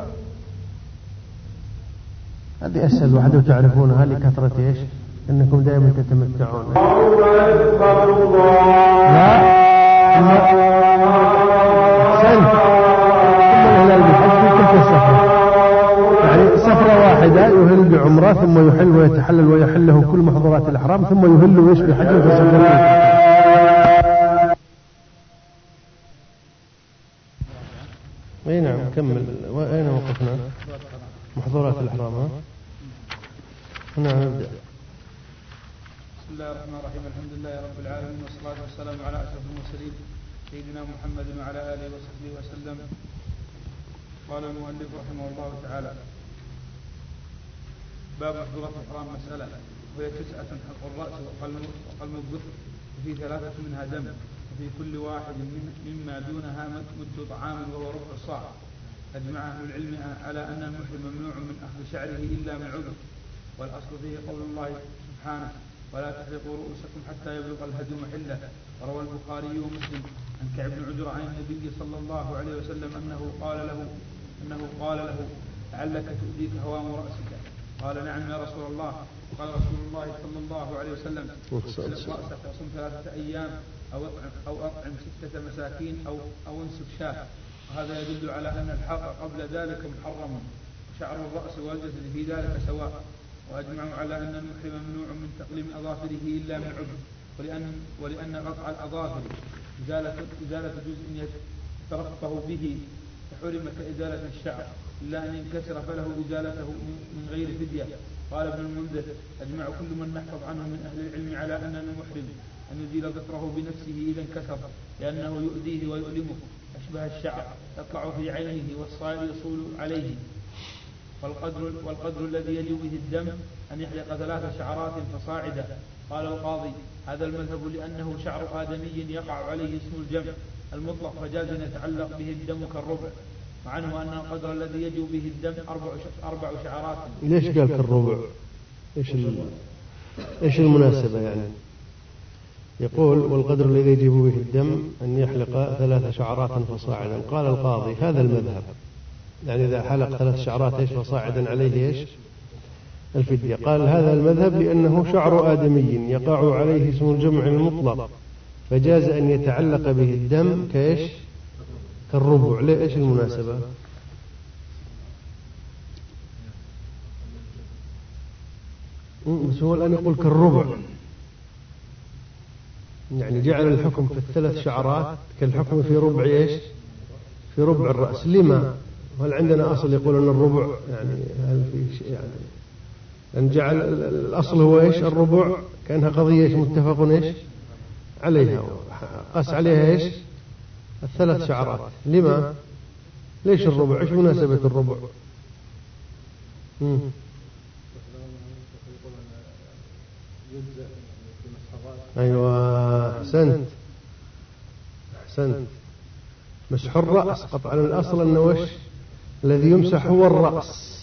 Speaker 3: هذه أسهل واحدة وتعرفونها لكثرة إيش؟ إنكم دائما تتمتعون. لا سنت ثم الهلال بالحج في تلك السفرة، يعني سفرة واحدة يهل بعمرة ثم يحل ويتحلل ويحل له كل محظورات الإحرام ثم يهل ويش بحج وتسفر. اي نعم كمل. اين وقفنا؟ محظورات الإحرام. ها نعم نبدأ.
Speaker 2: بسم الله الرحمن الرحيم. الحمد لله رب العالمين والصلاة والسلام على أشرف المرسلين سيدنا محمد وعلى آله وصحبه وسلم. قال المؤلف رحمه الله تعالى: باب محظورات الإحرام. مسألة، وهي تسعة: حلق الرأس وقلم الظفر، وفي ثلاثة منها دم، وفي كل واحد مما دونها مد طعام وهو ربع الصاع. أجمع أهل العلم على أن المحرم ممنوع من أخذ شعره إلا من عذر، والأصل فيه قول الله سبحانه: ولا تحلقوا رؤوسكم حتى يبلغ الهدي محله. وروى البخاري ومسلم عن كعب بن عجرة عن النبي صلى الله عليه وسلم أنه قال له أنه قال له لعلك تؤذيك هوام رأسك. قال: نعم يا رسول الله. قال رسول الله صلى الله عليه وسلم: اغسل رأسك وصم ثلاثة أيام أو أطعم, أو أطعم ستة مساكين أو أو انسك شاة. وهذا يدل على أن الحلق قبل ذلك محرم، وشعر الرأس والجسد في ذلك سواء. وأجمعوا على أن المحرم ممنوع من تقليم أظافره إلا من عذر، ولأن ولأن قطع الأظافر إزالة إزالة جزء يترفه به، فحرم كإزالة الشعر، إلا أن ينكسر فله إزالته من غير فدية. قال ابن المنذر: أجمع كل من نحفظ عنه من أهل العلم على أن المحرم أن يزيل ظفره بنفسه إذا انكسر، لأنه يؤذيه ويؤلمه أشبه الشعر يطلع في عينه والصائر يصول عليه. والقدر, والقدر الذي يجب به الدم أن يحلق ثلاث شعرات فصاعدا. قال القاضي: هذا المذهب لأنه شعر آدمي يقع عليه اسم الجمع المطلق، فجاز أن يتعلق به الدم كالربع، وعنه أن القدر الذي يجب به الدم أربع, أربع شعرات.
Speaker 3: ليش قال كالربع؟ إيش, إيش المناسبة يعني؟ يقول والقدر الذي يجب به الدم أن يحلق ثلاث شعرات فصاعدا. قال القاضي هذا المذهب، يعني إذا حلق ثلاث شعرات إيش فصاعدا عليه إيش الفدية. قال هذا المذهب لأنه شعر آدمي يقع عليه اسم الجمع المطلق، فجاز أن يتعلق به الدم كإيش كالربع. ليه إيش المناسبة؟ بس هو الآن يقول كالربع، يعني جعل الحكم في الثلاث شعرات كالحكم في ربع إيش في ربع الرأس. لما؟ هل عندنا أصل يقول أن الربع يعني هل في شيء يعني أن جعل الأصل هو إيش الربع كأنها قضية إيش متفق إيش عليها، قاس عليها إيش الثلاث شعرات. لما؟ ليش الربع؟ إيش مناسبة الربع؟ مم. أيوة أحسنت أحسنت مسح الرأس قطعا. الأصل أنه وش الذي يمسح هو الرأس،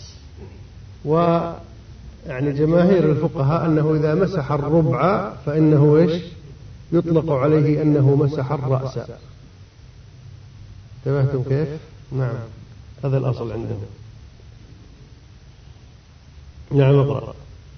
Speaker 3: ويعني جماهير الفقهاء أنه إذا مسح الربع فإنه وش يطلق عليه أنه مسح الرأس. انتبهتم كيف؟ نعم هذا الأصل عندهم. نعم اقرأ.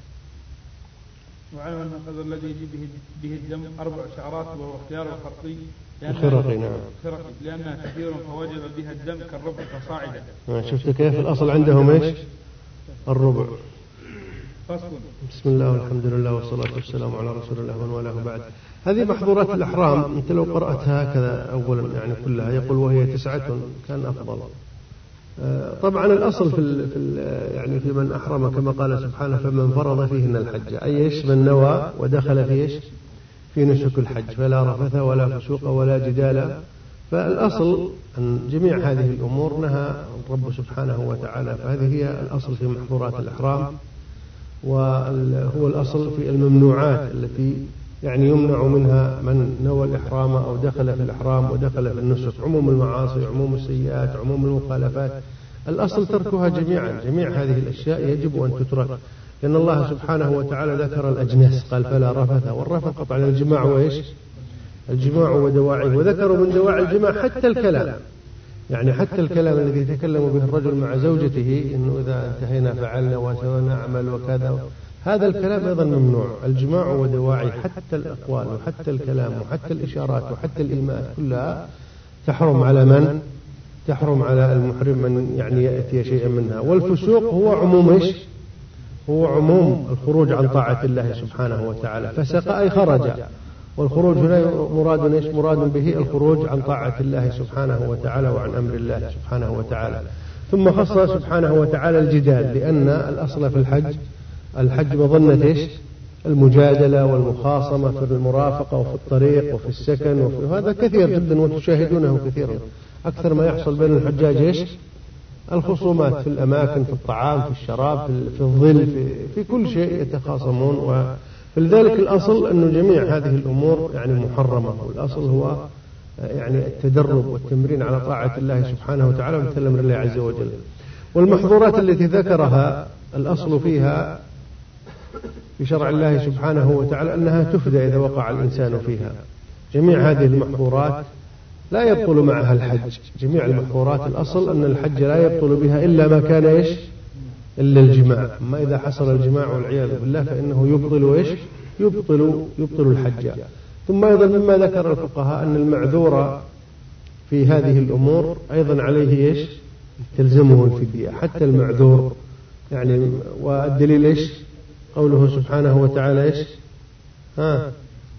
Speaker 2: وعلم أن القدر الذي يجي به, به الدم أربع شعرات وهو اختيار الخرقي
Speaker 3: الخرقي نعم
Speaker 2: خرقي لأنها كثير فوجب بها الدم كالربع فصاعدا.
Speaker 3: شفت كيف الأصل عندهم إيش الربع.
Speaker 2: فصل.
Speaker 3: بسم الله والحمد لله والصلاة والسلام على رسول الله ومن والاه بعد. هذه محظورات الأحرام، أنت لو قرأتها هكذا أولا يعني كلها يقول وهي تسعة كان أفضل. طبعا الأصل في, ال في ال يعني في من أحرم كما قال سبحانه فمن فرض فيهن الحج، أي إيش من نوى ودخل في إيش في نسك الحج فلا رفث ولا فسوق ولا جدال. فالأصل أن جميع هذه الأمور نهى الرب سبحانه وتعالى، فهذه هي الأصل في محظورات الإحرام، وهو الأصل في الممنوعات التي يعني يمنع منها من نوى الإحرام أو دخل في الإحرام ودخل في النسك. عموم المعاصي، عموم السيئات، عموم المخالفات، الأصل تركها جميعا. جميع هذه الأشياء يجب أن تترك، لأن الله سبحانه وتعالى ذكر الأجناس قال فلا رفث، والرفث قطعا الجماع وإيش الجماع ودواعيه، وذكروا من دواعي الجماع حتى الكلام، يعني حتى الكلام الذي يتكلم به الرجل مع زوجته إنه إذا انتهينا فعلنا وسوينا نعمل وكذا، هذا الكلام أيضا ممنوع. الجماع ودواعي حتى الأقوال وحتى الكلام وحتى الإشارات وحتى الإيماءات كلها تحرم على من؟ تحرم على المحرم من يعني يأتي شيئا منها. والفسوق هو عموم إيش؟ هو عموم الخروج عن طاعة الله سبحانه وتعالى. فسق أي خرج، والخروج هنا مراد إيش؟ مراد به الخروج عن طاعة الله سبحانه وتعالى وعن أمر الله سبحانه وتعالى. ثم خص سبحانه وتعالى الجدال، لأن الأصل في الحج الحج مظنة إيش؟ المجادلة والمخاصمة في المرافقة وفي الطريق وفي السكن، وفي هذا كثير جدا وتشاهدونه كثيرا. أكثر ما يحصل بين الحجاج إيش؟ الخصومات في الأماكن، في الطعام، في الشراب، في الظل، في, في كل شيء يتخاصمون. فلذلك الأصل أن جميع هذه الأمور يعني محرمة، والأصل هو يعني التدرب والتمرين على طاعة الله سبحانه وتعالى ومثل أمر الله عز وجل. والمحظورات التي ذكرها الأصل فيها في شرع الله سبحانه وتعالى أنها تفدى إذا وقع الإنسان فيها. جميع هذه المحظورات لا يبطل معها الحج. جميع المحظورات الأصل أن الحج لا يبطل بها إلا ما كان إيش؟ إلا الجماع. أما إذا حصل الجماع والعياذ بالله فإنه يبطل إيش؟ يبطل يبطل الحج. ثم أيضا مما ذكر الفقهاء أن المعذور في هذه الأمور أيضا عليه إيش؟ تلزمه الفدية حتى المعذور يعني. والدليل إيش؟ قوله سبحانه وتعالى إيش؟ ها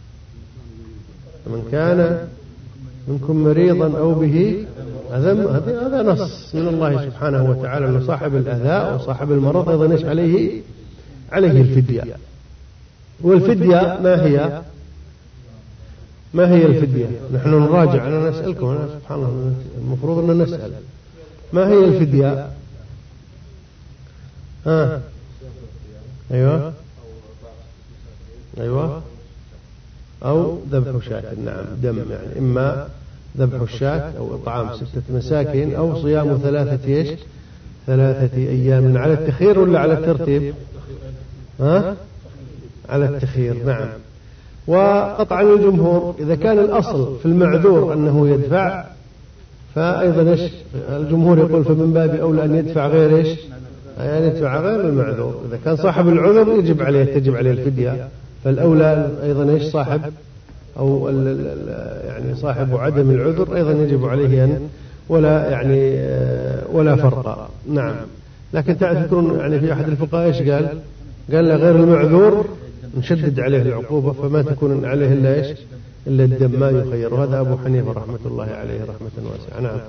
Speaker 3: من كان منكم مريضا أو به أذى، هذا نص من الله سبحانه وتعالى أن صاحب الأذى وصاحب المرض أيضا إيش عليه؟ عليه الفدية. والفدية ما هي؟ ما هي الفدية؟ نحن نراجع، أنا نسألكم، أنا سبحان الله المفروض أن نسأل ما هي الفدية؟ ها أيوة أيوة أو ذبح شاة. نعم دم، يعني إما ذبح الشاة أو إطعام ستة مساكين أو صيام ثلاثة إيش؟ ثلاثة أيام. على التخيير ولا على الترتيب؟ ها؟ على التخيير. نعم. وقطعا الجمهور إذا كان الأصل في المعذور أنه يدفع، فأيضا إيش الجمهور يقول فمن باب أولى أن يدفع غير إيش أن يدفع غير المعذور. إذا كان صاحب العذر يجب عليه تجب عليه الفدية، فالأولى أيضا إيش صاحب أو يعني صاحب عدم العذر أيضا يجب عليه أن ولا يعني ولا فرق. نعم. لكن تذكرون يعني في أحد الفقهاء إيش قال؟ قال غير المعذور نشدد عليه العقوبة فما تكون عليه إلا إيش إلا الدم ما يخير، وهذا أبو حنيفة رحمة الله عليه رحمة واسعة. نعم.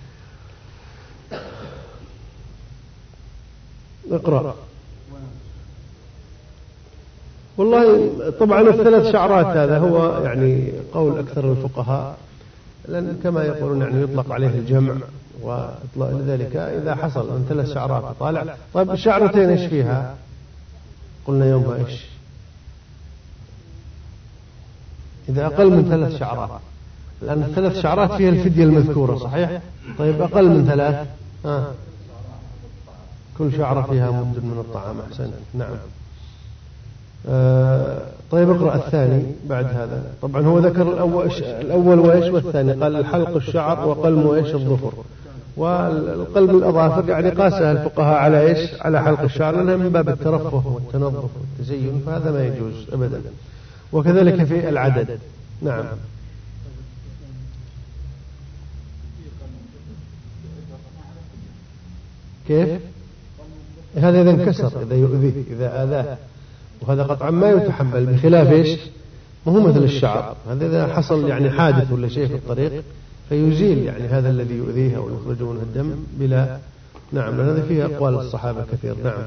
Speaker 3: اقرأ. والله طبعا الثلاث شعرات هذا هو يعني قول أكثر الفقهاء، لأن كما يقولون يعني يطلق عليه الجمع، ولذلك إذا حصل من ثلاث شعرات طالع. طيب الشعرتين إيش فيها؟ قلنا يوم إيش إذا أقل من ثلاث شعرات، لأن الثلاث شعرات فيها الفدية المذكورة صحيح. طيب أقل من ثلاث آه. كل شعرة فيها مد من الطعام. أحسن. نعم. آه طيب اقرأ الثاني بعد هذا. طبعا هو ذكر الأول, الأول وإيش والثاني، قال الحلق الشعر وقلم وإيش الظفر، والقلم الأظافر يعني قاسها الفقهاء على إيش على حلق الشعر لأنها من باب الترفه والتنظف والتزين، فهذا ما يجوز أبدا. وكذلك في العدد. نعم. كيف؟ هذا إذا انكسر، إذا يؤذيه، إذا آذاه، وهذا قطعا ما يتحمل، بخلاف إيش ما هو مثل الشعر، هذا إذا حصل يعني حادث ولا شيء في الطريق فيزيل يعني هذا الذي يؤذيه أو يخرج منه الدم بلا. نعم. هذا فيه أقوال الصحابة كثير. نعم.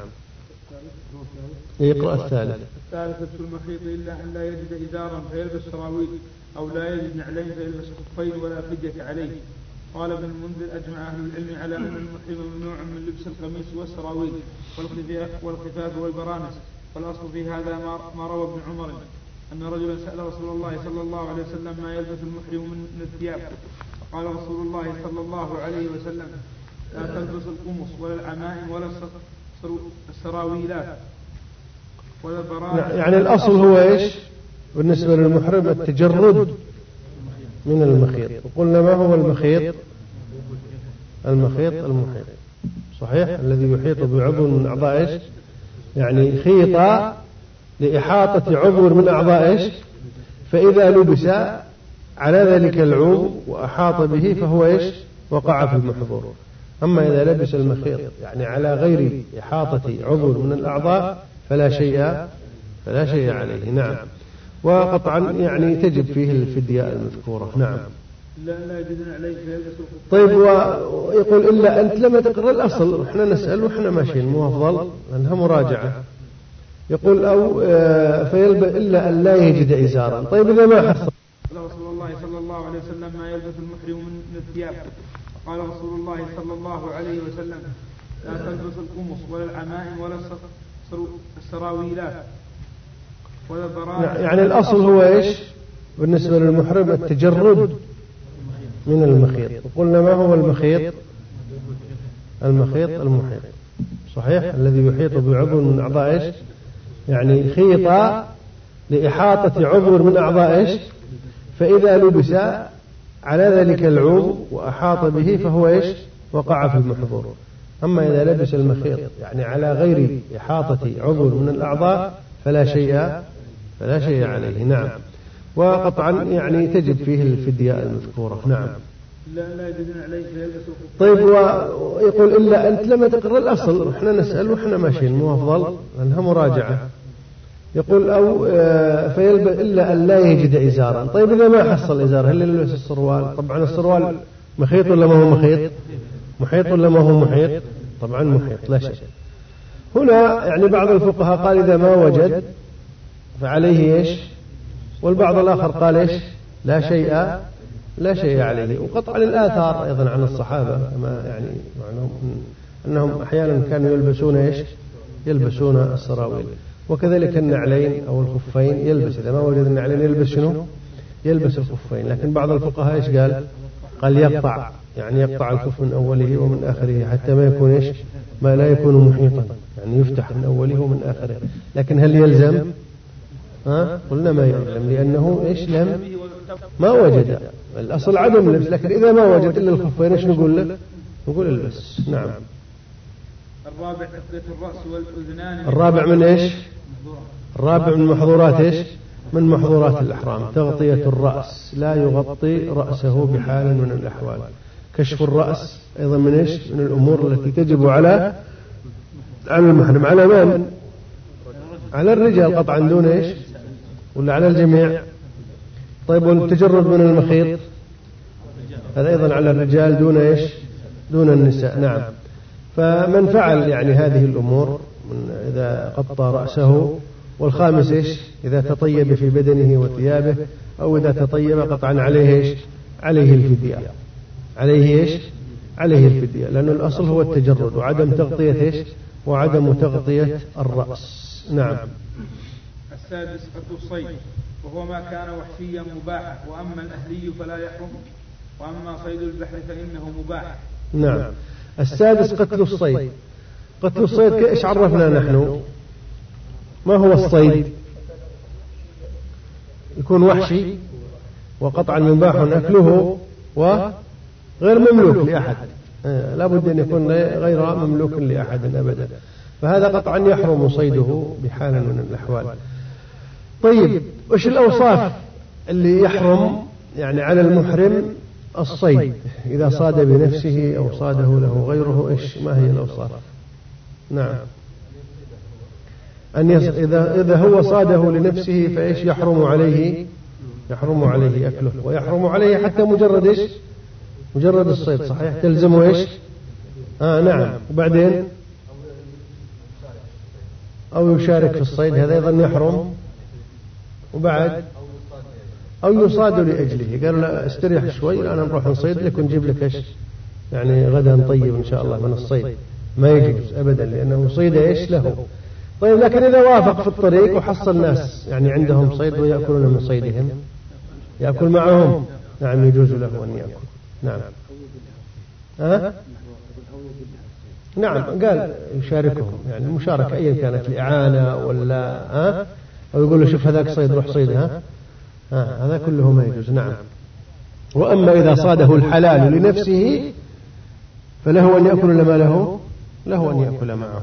Speaker 3: يقرأ الثالث.
Speaker 2: الثالثة في المحيط إلا أن لا يجد إزارا فيلبس سراويل، أو لا يجد نعلين فيلبس خفين ولا فدية عليه. قال ابن المنذر أجمع أهل العلم على أن المحرم ممنوع من لبس القميص والسراويل والخفاف والبرانس، والأصل في هذا ما روى ابن عمر أن رجلا سأل رسول الله صلى الله عليه وسلم ما يلبس المحرم من الثياب، قال رسول الله صلى الله عليه وسلم لا تلبس القمص ولا العمائم ولا السراويلات ولا البرانس.
Speaker 3: يعني الأصل هو إيش بالنسبة للمحرم؟ التجرد من المخيط. وقلنا ما هو المخيط؟ المخيط المحيط صحيح الذي يحيط بعضو من أعضاء إيش يعني خيط لإحاطة عضو من أعضاء إيش، فإذا لبس على ذلك العضو وأحاط به فهو إيش وقع في المحظور. أما إذا لبس المخيط يعني على غير إحاطة عضو من الأعضاء فلا شيء فلا شيء عليه. نعم. وقطعا يعني تجب فيه الفدية المذكورة. نعم. طيب ويقول إلا أنت لما تقرأ الأصل وإحنا نسأل وإحنا ماشيين مو أفضل لأنها مراجعة. يقول أو فيلبس إلا أن لا يجد إزارا. طيب إذا ما حصل
Speaker 2: رسول الله صلى الله عليه وسلم ما يلبس المحرم من الثياب، قال رسول الله صلى الله عليه وسلم لا تلبس القمص ولا العمائم ولا السراويلات ولا البرانس.
Speaker 3: يعني الأصل هو إيش بالنسبة للمحرم؟ التجرد من المخيط. وقلنا ما هو المخيط؟ المخيط المحيط صحيح الذي يحيط بعضو من أعضاء إيش يعني خيط لإحاطة عضو من أعضاء إيش، فإذا لبس على ذلك العضو وأحاط به فهو إيش وقع في المحظور. أما إذا لبس المخيط يعني على غير إحاطة عضو من الأعضاء فلا شيء فلا شيء عليه. نعم. وقطعا يعني تجب فيه الفدية المذكورة. نعم. طيب ويقول إلا أنت لما تقرأ الأصل وإحنا نسأل وإحنا ماشيين مو أفضل لأنها مراجعة. يقول أو فيلبس إلا أن لا يجد إزارا. طيب إذا ما حصل إزار هل يلبس السروال؟ طبعا السروال مخيط ولا ما هو مخيط؟ محيط ولا ما هو محيط؟ طبعا محيط لا شيء. هنا يعني بعض الفقهاء قال إذا ما وجد فعليه إيش، والبعض الآخر قال إيش لا شيء لا شيء عليه. وقطعا الآثار أيضا عن الصحابة كما يعني معناهم أنهم أحيانا كانوا يلبسون إيش يلبسون السراويل، وكذلك النعلين أو الخفين يلبس، إذا ما وجد النعلين يلبس شنو؟ يلبس الخفين. لكن بعض الفقهاء إيش قال؟ قال يقطع يعني يقطع الخف من أوله ومن آخره حتى ما يكون إيش ما لا يكون محيطا، يعني يفتح من أوله ومن آخره. لكن هل يلزم؟ ها قلنا ما يعلم لأنه إيش لم ما وجد الأصل عدم اللبس، لكن إذا ما وجد إلا الخفين إيش نقول له؟ نقول البس. نعم.
Speaker 2: الرابع تغطية الرأس والأذنان.
Speaker 3: الرابع من إيش؟ الرابع من محظورات إيش؟ من محظورات الإحرام تغطية الرأس، لا يغطي رأسه بحال من الأحوال. كشف الرأس أيضا من إيش؟ من الأمور التي تجب على على المحرم. على من؟ على الرجال قطعا دون إيش؟ ولا على الجميع؟ طيب والتجرد من المخيط هذا أيضا على الرجال دون إيش؟ دون النساء. نعم. فمن فعل يعني هذه الأمور من إذا غطى رأسه. والخامس إيش؟ إذا تطيب في بدنه وثيابه أو إذا تطيب قطعا عليه إيش؟ عليه الفدية. عليه إيش؟ عليه الفدية، لأن الأصل هو التجرد وعدم تغطية إيش؟ وعدم تغطية الرأس. نعم.
Speaker 2: السادس قتل الصيد وهو ما كان وحشيا مباحا، وأما الأهلي فلا يحرم، وأما صيد البحر فإنه مباح.
Speaker 3: نعم. السادس قتل الصيد. قتل الصيد كإيش عرفنا نحن؟ ما هو الصيد؟ يكون وحشي وقطعا مباح أكله وغير مملوك لأحد، لا بد أن يكون غير مملوك لأحد أبدا، فهذا قطعا يحرم صيده بحال من الأحوال. طيب وش الأوصاف اللي يحرم يعني على المحرم الصيد إذا صاد بنفسه أو صاده له غيره؟ إيش ما هي الأوصاف؟ نعم. أن يص... إذا إذا هو صاده لنفسه فإيش يحرم عليه؟ يحرم عليه أكله، ويحرم عليه حتى مجرد إيش؟ مجرد الصيد. صحيح. تلزمه إيش؟ آه نعم. وبعدين أو يشارك في الصيد، هذا أيضا يحرم. وبعد أو يصاد لأجله، قال لا استريح شوي أنا نروح نصيد لك ونجيب لك إيش يعني غدا طيب إن شاء الله من الصيد، ما يجوز أبدا لأنه صيد إيش له. طيب لكن إذا وافق في الطريق وحصل ناس يعني عندهم صيد ويأكلون من صيدهم يأكل معهم، نعم يجوز له أن يأكل. نعم. ها؟ نعم قال يشاركهم يعني المشاركة أيا كانت لإعانة ولا ها أو يقول له شوف هذاك صيد روح صيدها، ها هذا كله ما يجوز. نعم. وأما إذا صاده الحلال لنفسه فله أن يأكل لما له له أن يأكل معه.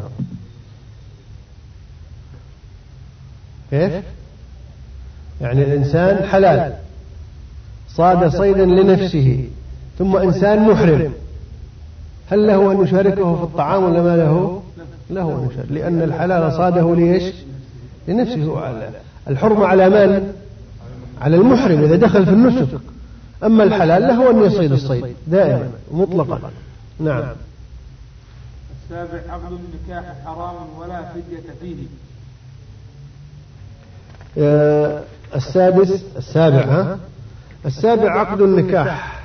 Speaker 3: كيف؟ يعني الإنسان حلال صاد صيدا لنفسه ثم إنسان محرم، هل له أن يشاركه في الطعام ولا ما له؟ له أن يشارك، لأن الحلال صاده ليش؟ لنفسه. الحرم على من؟ على المحرم إذا دخل في النسك، أما الحلال له أن يصيد الصيد دائما مطلقا. نعم.
Speaker 2: السابع عقد النكاح حرام ولا فدية فيه.
Speaker 3: آه السادس السابع ها السابع عقد النكاح.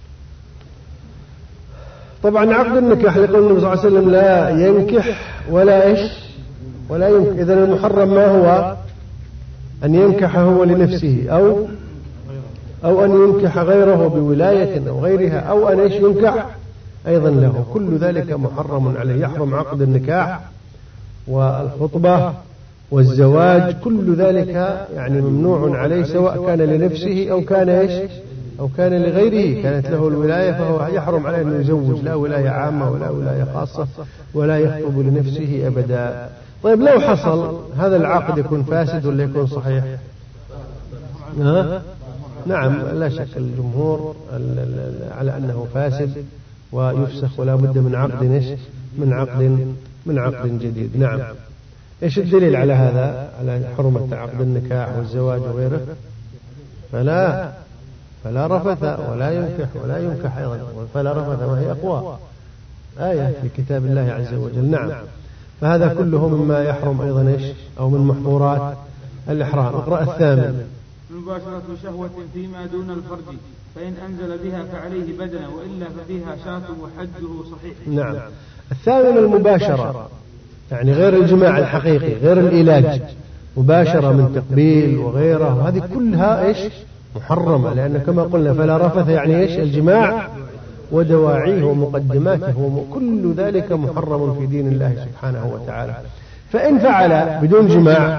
Speaker 3: طبعا عقد النكاح لقول النبي صلى الله عليه وسلم لا ينكح ولا إيش ولا ينكح. إذن المحرم ما هو؟ أن ينكح هو لنفسه أو أو أن ينكح غيره بولاية أو غيرها أو أن إيش ينكح أيضا له، كل ذلك محرم عليه. يحرم عقد النكاح والخطبة والزواج، كل ذلك يعني ممنوع عليه سواء كان لنفسه أو كان إيش أو كان لغيره، كانت له الولاية فهو يحرم عليه أن يزوج، لا ولاية عامة ولا ولاية خاصة ولا يخطب لنفسه أبدا. طيب لو حصل هذا العقد يكون فاسد ولا يكون صحيح؟ ها؟ نعم لا شك الجمهور على أنه فاسد ويفسخ ولا بد من عقد إيش من عقد من عقد جديد. نعم. إيش الدليل على هذا على حرمة عقد النكاح والزواج وغيره؟ فلا فلا رفث ولا ينكح ولا ينكح أيضا، فلا رفث وهي أقوى آية في كتاب الله عز وجل. نعم. فهذا كله مما يحرم أيضا إيش أو من محظورات الإحرام. اقرأ الثامن.
Speaker 2: مباشرة شهوة فيما دون الفرج، فإن أنزل بها فعليه بدنة وإلا ففيها شاة وحده صحيح.
Speaker 3: نعم. الثامن المباشرة يعني غير الجماع الحقيقي، غير العلاج، مباشرة من تقبيل وغيره، هذه كلها إيش محرمة، لأن كما قلنا فلا رفث يعني إيش الجماع ودواعيه ومقدماته وكل ذلك محرم في دين الله سبحانه وتعالى. فإن فعل بدون جماع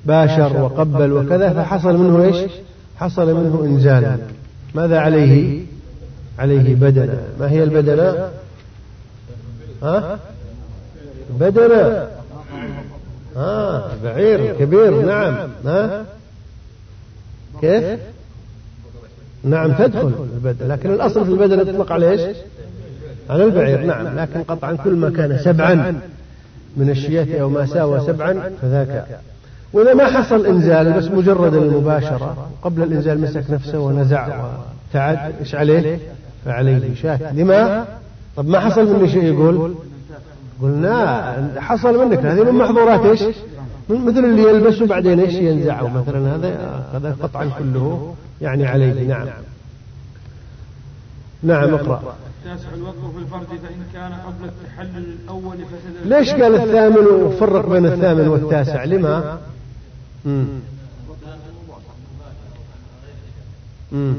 Speaker 3: باشر وقبل وكذا فحصل منه إيش؟ حصل منه إنزال. ماذا عليه؟ عليه بدنة. ما هي البدنة؟ ها؟ بدنة ها بعير كبير. نعم. ها كيف؟ نعم تدخل البدنة، لكن الأصل في البدنة تطلق على إيش؟ على البعير. نعم، لكن قطعا كل ما كان سبعا من الشياة أو ما ساوى سبعا فذاك. وإذا ما حصل إنزال بس مجرد المباشرة، قبل الإنزال مسك نفسه ونزع وتعد، إيش عليه؟ فعليه شاة. لما؟ طب ما حصل مني شيء يقول قلنا حصل منك، هذه من محظورات إيش؟ مثل اللي يلبسه بعدين إيش ينزعه مثلا، هذا هذا قطعا كله يعني عليه. نعم. نعم اقرأ.
Speaker 2: التاسع الوقف في الفرد فإن كان قبل التحلل الأول فسد.
Speaker 3: ليش قال الثامن وفرق بين الثامن والتاسع؟ لما؟ مم. مم.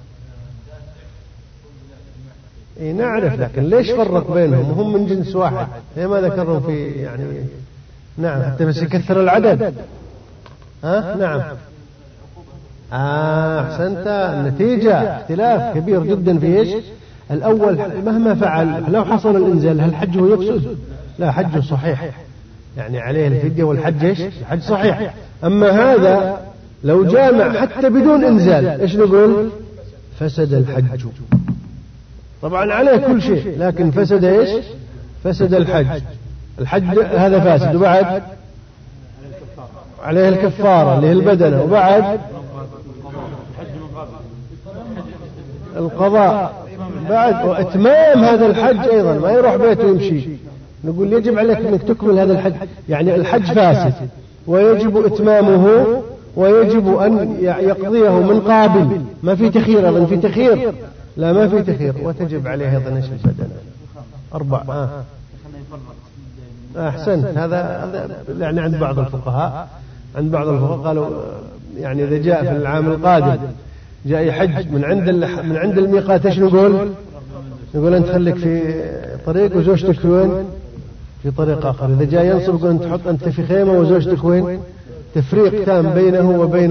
Speaker 3: إيه نعرف، لكن ليش فرق بينهم وهم من جنس واحد؟ هي ما ذكرهم في يعني. نعم حتى بس يكثر العدد. ها نعم. آه أحسنت. النتيجة اختلاف كبير جدا في إيش؟ الأول مهما فعل لو حصل الإنزال هل حجه يفسد؟ لا، حجه صحيح، يعني عليه الفدية والحج إيش؟ الحج صحيح. أما هذا لو جامع حتى بدون إنزال إيش نقول؟ فسد الحج. طبعا عليه كل شيء لكن فسد إيش؟ فسد الحج. الحج هذا فاسد، وبعد عليه الكفارة اللي هي البدنة، وبعد القضاء، بعد وإتمام هذا الحج أيضا، ما يروح بيته ويمشي. نقول يجب عليك أنك تكمل هذا الحج، يعني الحج فاسد ويجب إتمامه، ويجب أن يقضيه من قابل. ما في تخير، أظن في تخير؟ لا ما في تخير. وتجب عليه أيضا إيش؟ البدنة. أربع. آه. أحسنت. هذا هذا يعني عند بعض الفقهاء، عند بعض الفقهاء قالوا يعني إذا جاء في العام القادم جاء يحج من عند من عند الميقات ايش نقول؟ نقول أنت خليك في طريق وزوجتك في وين؟ في طريق آخر. إذا جاء ينصب يقول أنت تحط أنت في خيمة وزوجتك وين؟ تفريق تام بينه وبين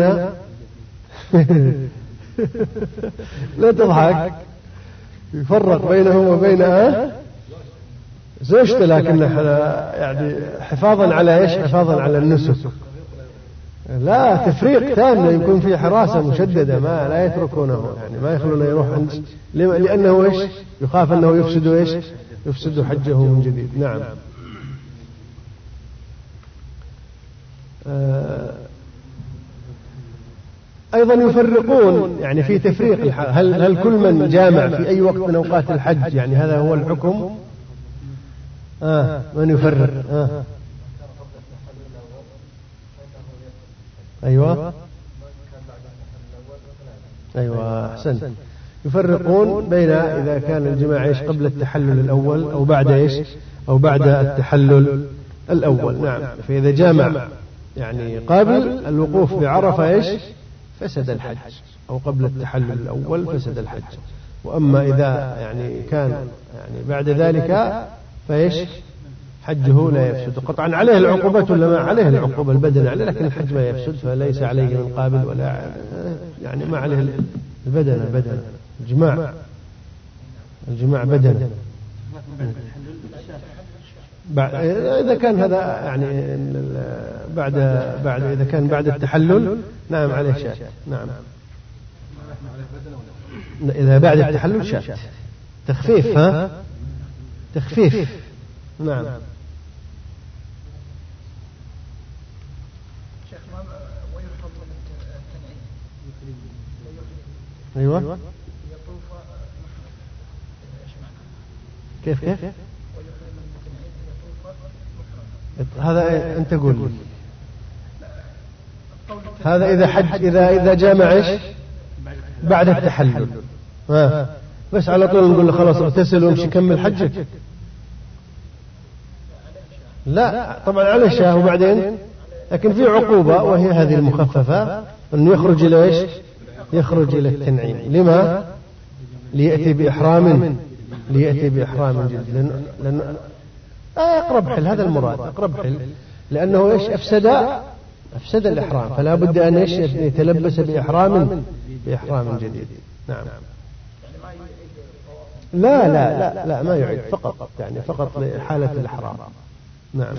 Speaker 3: لا تضحك. يفرق بينه وبين أه؟ زوجته، لكن يعني حفاظا على ايش؟ حفاظا على النسك. لا تفريق تام، يكون في حراسة مشددة، ما لا يتركونه، يعني ما يخلونه يروح عند، لأنه ايش؟ يخاف أنه يفسد ايش؟ يفسد حجه من جديد. نعم. آه أيضا يفرقون يعني في تفريق الحج. هل هل كل من جامع في أي وقت من أوقات الحج يعني هذا هو الحكم؟ آه من يفرق؟ آه. أيوة أيوة أحسنت. يفرقون بين إذا كان الجماع إيش؟ قبل التحلل الأول أو بعد إيش؟ أو بعد التحلل الأول. نعم. فإذا جامع يعني قبل الوقوف بعرفة إيش؟ فسد الحج، أو قبل التحلل الأول فسد الحج. وأما إذا يعني كان يعني بعد ذلك فإيش؟ حجه لا يفسد. قطعا عليه العقوبة ولا ما عليه العقوبة؟ البدن عليه، لكن الحج ما يفسد، فليس عليه من قابل ولا يعني ما عليه البدن. بدن الجماع، الجماع بدن. إذا كان هذا يعني بعد بعد إذا كان بعد التحلل نعم عليه شاة. نعم. إذا بعد التحلل شاة تخفيف. ها تخفيف. نعم. أيوة. كيف كيف هذا أنت قول لي. هذا إذا حج إذا إذا جامع إيش؟ بعد التحلل. ها بس على طول نقول له خلاص اغتسل وامشي كمل حجك؟ لا طبعا على الشاه. وبعدين لكن في عقوبة وهي هذه المخففة، أنه يخرج إلى إيش؟ يخرج إلى التنعيم. لما؟ ليأتي بإحرام ليأتي بإحرام جديد. لأن, لأن آه أقرب حل، هذا المراد أقرب حل، لأنه إيش؟ أفسد أفسد الإحرام، فلا بد أن يتلبس بإحرام بإحرام جديد. نعم. لا لا لا لا ما يعيد، فقط يعني فقط لحالة الإحرام. نعم.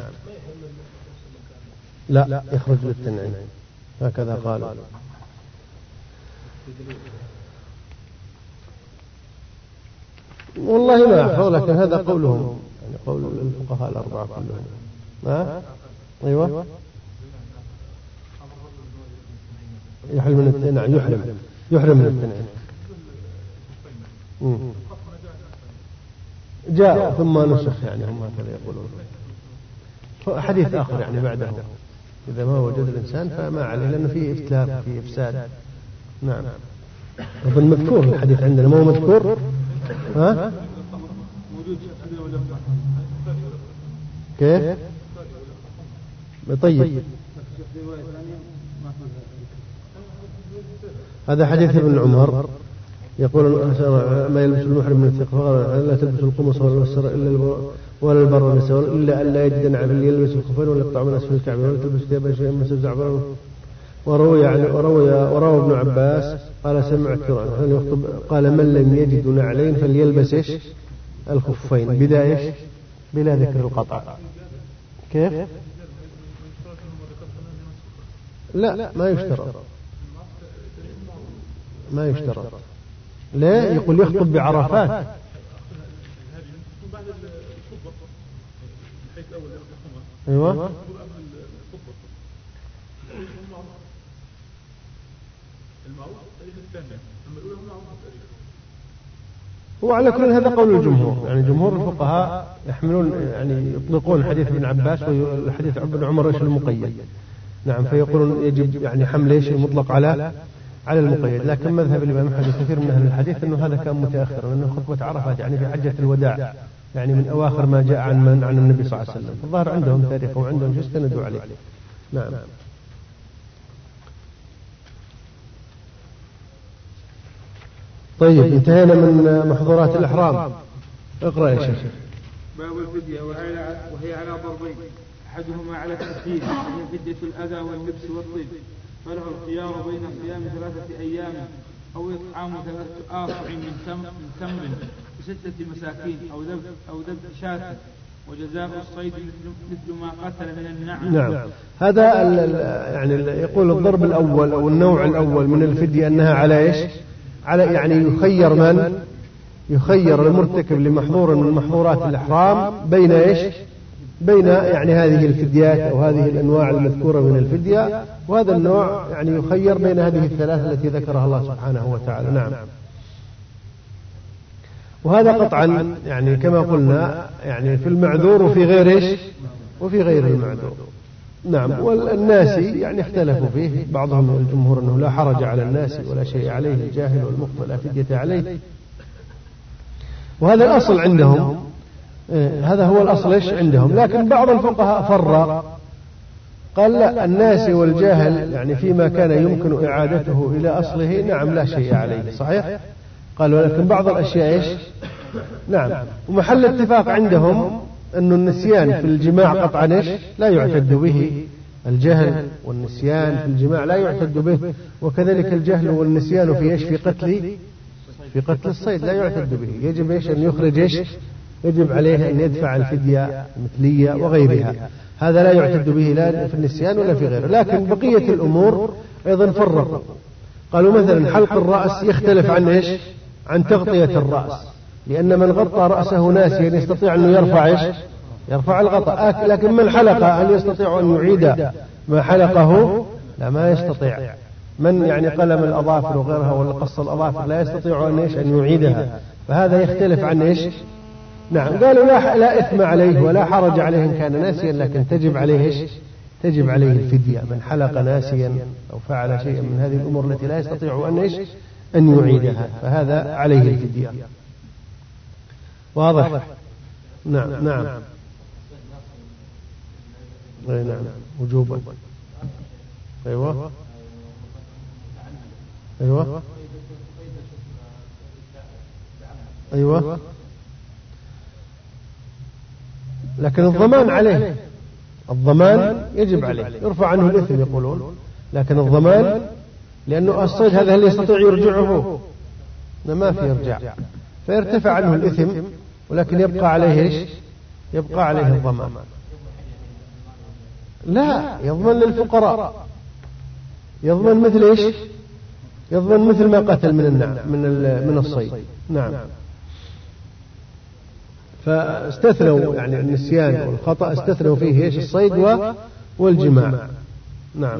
Speaker 3: لا يخرج للتنعيم، هكذا قالوا. والله ما أحفظ، لكن هذا قولهم، يعني قول الفقهاء الأربعة كلهم. ها؟ أيوة. يحرم من التنعيم، يحرم يحرم من التنعيم. جاء ثم نسخ، يعني هم هكذا يقولون. حديث آخر يعني بعده، إذا ما وجد الإنسان فما عليه، لأنه فيه إتلاف فيه إفساد. نعم. أظن مذكور الحديث عندنا، ما هو مذكور؟ ها؟ كيف؟ طيب. هذا حديث ابن عمر يقول ما يلبس المحرم من الثقة لا تلبس القمص ولا السر إلا ولا البر والنساء إلا أن لا يجد نعل يلبس الخفين ولا يقطع من أسفل الكعب ولا تلبس ثيابا شيئا من الزعفران. وروي يعني وروي وروى ابن عباس قال سمعت قال من لم يجد نعلين فليلبس ايش؟ الخفين بلا ايش؟ بلا ذكر القطع. كيف؟ لا ما يشترط، ما يشترط. لا يقول يخطب بعرفات. ايوه. هو على كل هذا قول الجمهور، يعني جمهور الفقهاء يحملون يعني يطلقون حديث ابن عباس والحديث ابن عمر ايش المقيد. نعم، فيقولون يجب يعني حمل ايش المطلق على على المقيد. لكن مذهب الإمام أحمد كثير من أهل الحديث أنه هذا كان متأخر، لأنه خطبة عرفات يعني في حجة الوداع، يعني من أواخر ما جاء عن من عن النبي صلى الله عليه وسلم. فالظاهر عندهم تاريخ وعندهم شيء استندوا عليه. نعم. طيب انتهينا من محظورات الإحرام. اقرأ يا شيخ.
Speaker 2: باب الفدية وهي على ضربين، أحدهما على التأثير وهي فدية الأذى واللبس والطيب، فله الخيار بين صيام ثلاثة أيام أو إطعام ثلاثة آصع من تمر بستة مساكين أو ذبح أو ذبح شاة، وجزاء الصيد مثل ما قتل من النعم.
Speaker 3: نعم. هذا يعني يقول الضرب الأول أو النوع الأول من الفدية أنها على إيش؟ على يعني يخير من يخير المرتكب لمحظور من محظورات الإحرام بين إيش؟ بين يعني هذه الفديات أو هذه الأنواع المذكورة من الفدية، وهذا النوع يعني يخير بين هذه الثلاثة التي ذكرها الله سبحانه وتعالى. نعم. وهذا قطعا يعني كما قلنا يعني في المعذور وفي غير إيش؟ وفي غير المعذور. نعم. والناسي يعني اختلفوا فيه، بعضهم من الجمهور أنه لا حرج على الناس ولا شيء عليه، الجاهل والمخطئ لا فدية عليه، وهذا الأصل عندهم. هذا هو الأصل إيش عندهم. لكن بعض الفقهاء فرق، قال لا، الناس والجاهل يعني فيما كان يمكن إعادته إلى أصله نعم لا شيء عليه، صحيح. قال ولكن بعض الأشياء إيش؟ نعم. ومحل اتفاق عندهم أن النسيان في الجماع قطعا إيش؟ لا يعتد به. الجهل والنسيان في الجماع لا يعتد به، وكذلك الجهل والنسيان في إيش؟ في قتل في قتل الصيد لا يعتد به. يجب إيش؟ أن يخرج إيش؟ يجب عليه أن يدفع الفدية المثلية وغيرها. هذا لا يعتد به لا في النسيان ولا في غيره. لكن بقية الأمور أيضا فرقوا، قالوا مثلا حلق الرأس يختلف عن إيش؟ عن تغطية الرأس، لأن من غطى رأسه ناسيا يستطيع أن يرفع إيش؟ يرفع الغطاء. لكن من حلق هل يستطيع أن يعيد ما حلقه؟ لا، ما يستطيع. من يعني قلم الأظافر وغيرها ولا قص الأظافر لا يستطيع أن إيش؟ أن يعيدها. فهذا يختلف عن إيش؟ نعم. قالوا لا, لا إثم عليه ولا حرج عليه إن كان ناسيا، لكن تجب عليه إيش؟ تجب عليه الفدية. من حلق ناسيا أو فعل شيئا من هذه الأمور التي لا يستطيع أن إيش؟ أن يعيدها، فهذا عليه الفدية. واضح؟ نعم. نعم. أي نعم وجوبا. أيوة أيوة أيوة. لكن الضمان عليه، الضمان يجب عليه، يرفع عنه الإثم يقولون، لكن الضمان لأنه الصيد هذا هل يستطيع يرجعه؟ ما في يرجع، فيرتفع عنه الإثم، ولكن يبقى عليه إيش؟ يبقى عليه الضمان. لا، يضمن للفقراء، يضمن مثل إيش؟ يضمن مثل ما قتل من النعم من من الصيد. نعم. فاستثنوا يعني النسيان والخطأ استثنوا فيه إيش؟ الصيد والجماع. نعم.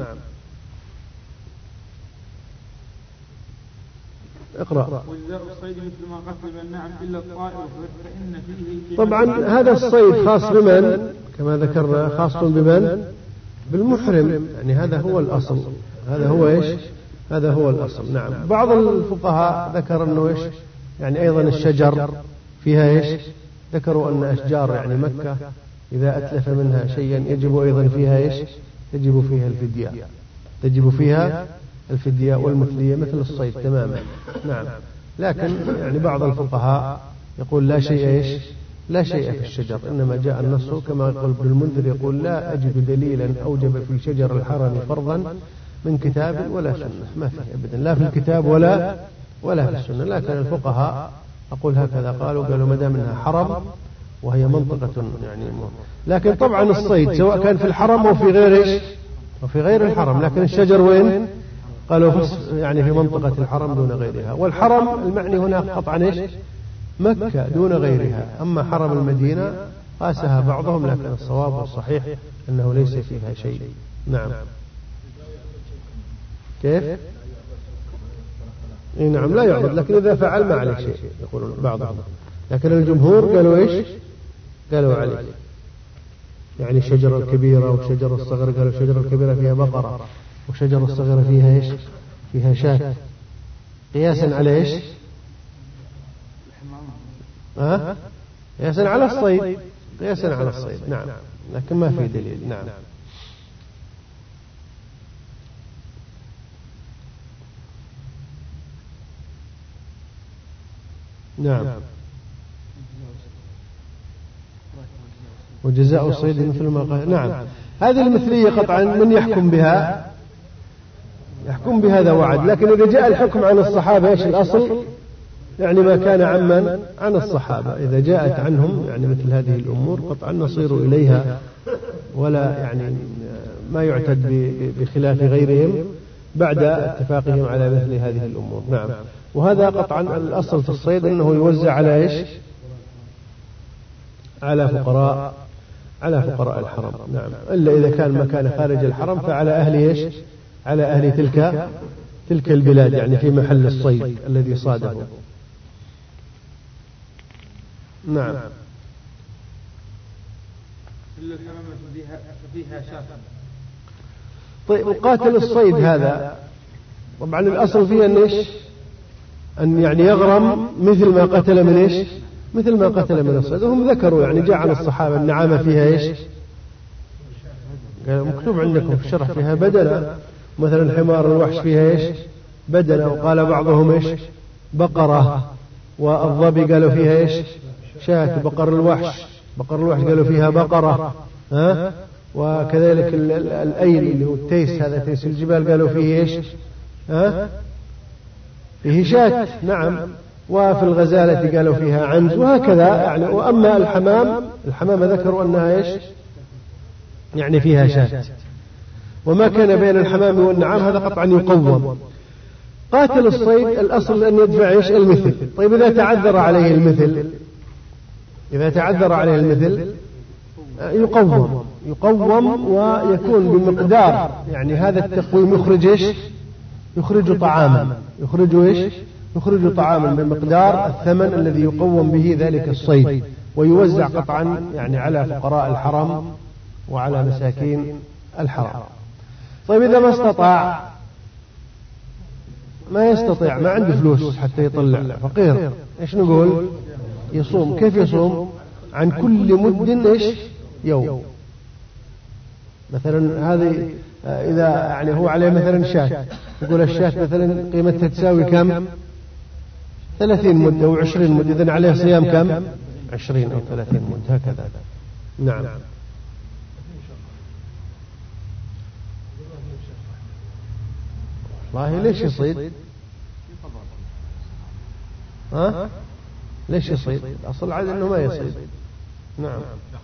Speaker 3: اقرأ.
Speaker 2: وجزاء الصيد مثل ما قتل من النعم إلا الطائر فإن فيه.
Speaker 3: طبعا هذا الصيد خاص بمن؟ كما ذكرنا خاص بمن؟ بالمحرم، يعني هذا هو الأصل، هذا هو إيش؟ هذا هو الأصل. نعم. بعض الفقهاء ذكر أنه إيش؟ يعني أيضا الشجر فيها إيش؟ ذكروا أن أشجار يعني مكة إذا أتلف منها شيئا يجب أيضا فيها إيش؟ يجب فيها الفدية، تجب فيها الفدية والمثلية مثل الصيد تماما. نعم. لكن يعني بعض الفقهاء يقول لا شيء إيش؟ لا شيء في الشجر، إنما جاء النص كما يقول ابن المنذر يقول لا أجد دليلا أوجب في شجر الحرم فرضا من كتاب ولا سنة، ما فيه أبدا، لا في الكتاب ولا ولا في السنة. لكن الفقهاء أقول هكذا قالوا قالوا ما دام إنها حرم وهي منطقة يعني م... لكن طبعا الصيد سواء كان في الحرم أو في غير إيش؟ وفي غير الحرم، لكن الشجر وين؟ قالوا في يعني في منطقة الحرم دون غيرها، والحرم المعني هنا قطعا إيش؟ مكة دون غيرها. أما حرم المدينة قاسها بعضهم، لكن الصواب والصحيح أنه ليس فيها شيء. نعم. كيف؟ إيه نعم لا يعبد، لكن إذا فعل ما عليه شيء يقولون بعضهم، لكن الجمهور قالوا إيش؟ قالوا عليه، يعني الشجرة الكبيرة والشجرة الصغيرة، قالوا الشجرة الكبيرة فيها بقرة والشجرة الصغيرة فيها إيش؟ فيها شاة، قياسا على إيش؟ ها؟ قياسا على الصيد، قياسا على الصيد. نعم. لكن ما في دليل. نعم. نعم. وجزاء الصيد مثل ما قال. نعم. هذه المثلية قطعا من يحكم بها؟ يحكم بهذا وعد، لكن إذا جاء الحكم عن الصحابة إيش الأصل؟ يعني ما كان عمن عن الصحابة، إذا جاءت عنهم يعني مثل هذه الأمور قطعا نصير إليها، ولا يعني ما يعتد بخلاف غيرهم بعد اتفاقهم على مثل هذه الأمور. نعم. وهذا قطعا الأصل في الصيد أنه يوزع على إيش؟ على فقراء على فقراء الحرم. نعم. إلا إذا كان مكان خارج الحرم فعلى أهل إيش؟ على أهل تلك تلك البلاد، يعني في محل الصيد الذي صاده. نعم.
Speaker 2: إلا الحمامة فيها فيها شاة.
Speaker 3: طيب وقاتل الصيد هذا طبعا الأصل فيه أن إيش؟ أن يعني يغرم مثل ما قتل من إيش؟ مثل ما قتل من الصيد. وهم ذكروا يعني جاء عن الصحابة النعامة فيها إيش؟ مكتوب عندكم في الشرح فيها بدنة، مثلا الحمار الوحش فيها إيش؟ بدنة. وقال بعضهم إيش؟ بقرة. والظبي قالوا فيها إيش؟ شاة. بقر الوحش بقر الوحش قالوا فيها بقرة. ها؟ وكذلك الأيل اللي هو التيس، هذا تيس الجبال قالوا فيه إيش؟ ها؟ فيه شاة. نعم. وفي الغزالة قالوا فيها عنز، وهكذا يعني. وأما الحمام الحمام ذكروا أنها إيش؟ يعني فيها شاة. وما كان بين الحمام والنعام هذا قطعا يقوم. قاتل الصيد الأصل أن يدفع إيش؟ المثل. طيب إذا تعذر عليه المثل إذا تعذر عليه المثل يقوم يقوم ويكون بمقدار، يعني هذا التقويم يخرج إيش؟ يخرج طعاما يخرج إيش؟ يخرج طعاما بمقدار الثمن الذي يقوم به ذلك الصيد، ويوزع قطعا يعني على فقراء الحرم وعلى مساكين الحرم. طيب إذا ما استطاع ما يستطيع ما عنده فلوس حتى يطلع، فقير، إيش نقول؟ يصوم. كيف يصوم؟ عن كل مد إيش؟ يوم. مثلا هذه إذا يعني هو عليه مثلا شاة، يقول الشاة مثلا قيمتها تساوي كم؟ ثلاثين مد أو عشرين مد، إذن عليه صيام كم؟ عشرين أو ثلاثين مد، هكذا. نعم. والله ليش يصيد؟ ها؟ ليش يصيد؟ أصل العادة أنه ما يصيد. نعم.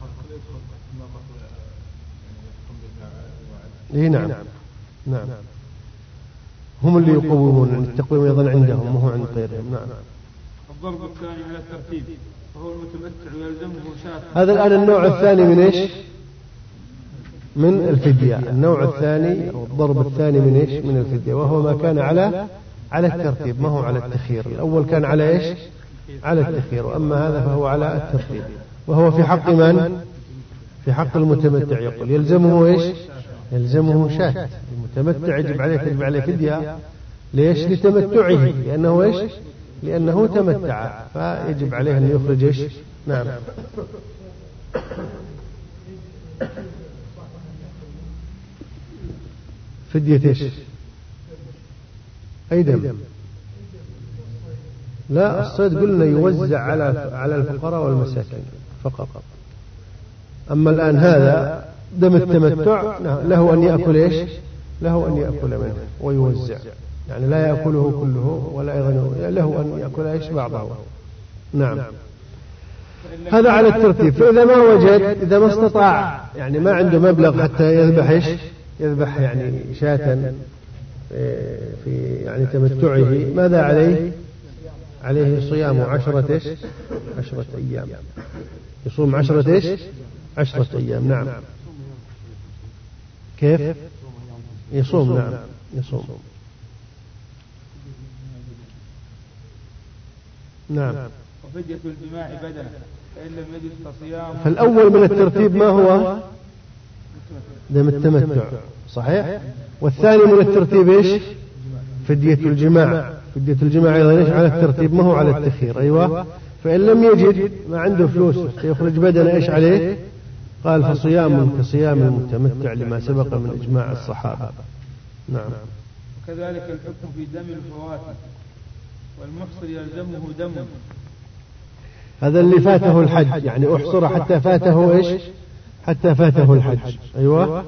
Speaker 3: إيه نعم. نعم. هم اللي يقومون، التقويم أيضا عندهم وهو عند غيرهم. نعم.
Speaker 2: الضرب الثاني على الترتيب وهو المتمتع ويلزمه شاة.
Speaker 3: هذا الآن النوع الثاني من إيش؟ من الفدية. النوع الثاني أو الضرب الثاني من إيش؟ من الفدية، وهو ما كان على على الترتيب ما هو على التخيير. الأول كان على إيش؟ على التخيير، وأما هذا فهو على الترتيب، وهو في حق من؟ في حق المتمتع. يقول يلزمه إيش؟ يلزمه شاة. المتمتع يجب عليه تجب عليه فدية. ليش؟ لتمتعه، لأنه إيش؟ لأنه تمتع، فيجب عليه أن يخرج إيش؟ نعم. فدية إيش؟ أي دم؟ لا، الصيد قلنا يوزع على على الفقراء والمساكين فقط. أما الآن هذا دم التمتع له أن يأكل إيش؟ له أن يأكل منه ويوزع، يعني لا يأكله كله ولا أيضا له أن يأكل إيش؟ بعضه. نعم. هذا على الترتيب. فإذا ما وجد، إذا ما استطاع، يعني ما عنده مبلغ حتى يذبح إيش؟ يذبح يعني شاة في يعني تمتعه، ماذا عليه؟ عليه صيام عشرة إيش؟ عشرة أيام. يصوم عشرة إيش؟ عشرة أيام. نعم. كيف؟ يصوم. نعم يصوم. نعم.
Speaker 2: وفدية الجماع بدنه فإن لم يجد فصيام.
Speaker 3: فالأول من الترتيب ما هو؟ دم التمتع، صحيح. والثاني من الترتيب إيش؟ فدية الجماع. فدية الجماع أيضا إيش؟ على الترتيب ما هو على التخيير. أيوة. فإن لم يجد، ما عنده فلوس يخرج بدنه، إيش عليه؟ قال فصيام كصيام المتمتع لما سبق من إجماع الصحابة. نعم.
Speaker 2: وكذلك الحكم في دم الفواتح والمحصر يلزمه دم.
Speaker 3: هذا اللي فاته الحج، يعني أحصر حتى فاته إيش؟ حتى فاته الحج. أيوة.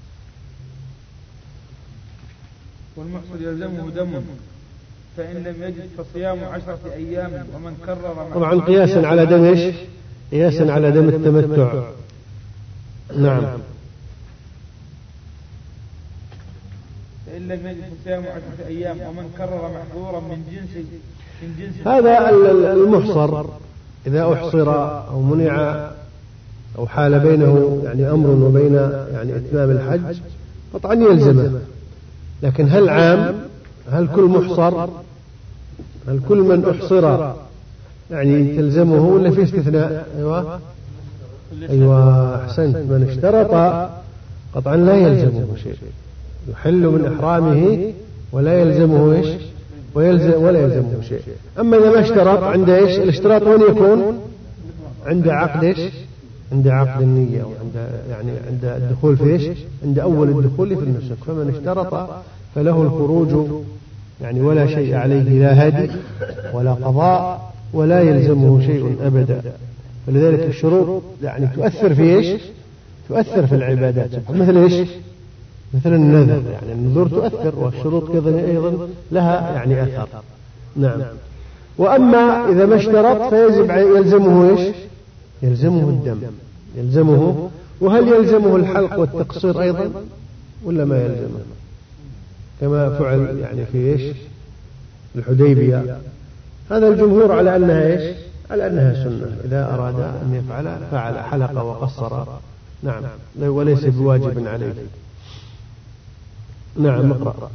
Speaker 2: والمحصر يلزمه دم فإن لم يجد فصيام عشرة أيام. ومن كرر
Speaker 3: طبعا قياسا على دم إيش؟ قياسا على دم التمتع. نعم.
Speaker 2: فإن لم يجد فصيام عشرة أيام. ومن كرر محظورا من جنس من جنس
Speaker 3: هذا المحصر إذا أحصر أو منع أو حال بينه يعني أمر وبين يعني إتمام الحج قطعا يلزمه. لكن هل عام؟ هل كل محصر؟ هل كل من أحصر يعني تلزمه ولا في استثناء؟ أيوة أيوة أحسنت. من اشترط قطعا لا يلزمه شيء، يحل من إحرامه ولا يلزمه إيش؟ ويلزم ولا يلزمه شيء. أما إذا ما اشترط، عند إيش؟ الاشتراط وين يكون؟ عند عقد إيش؟ عند عقد النية، وعند يعني عند الدخول في إيش؟ عند أول الدخول في النسك. فمن اشترط فله الخروج يعني ولا شيء عليه، لا هدي ولا قضاء ولا يلزمه شيء أبدا. فلذلك الشروط يعني تؤثر في إيش؟ تؤثر في العبادات. مثل إيش؟ مثل النذر، يعني النذور تؤثر، والشروط أيضا لها يعني أثر. نعم. وأما إذا ما اشترط فيجب يلزمه إيش؟ يلزمه الدم، يلزمه. وهل يلزمه الحلق والتقصير أيضا ولا ما يلزمه؟ كما فعل يعني في إيش؟ الحديبية. هذا الجمهور على أنها إيش؟ على أنها سنة، إذا أراد أن يفعل فعل، حلق وقصر. نعم. وليس بواجب عليه. نعم. اقرأ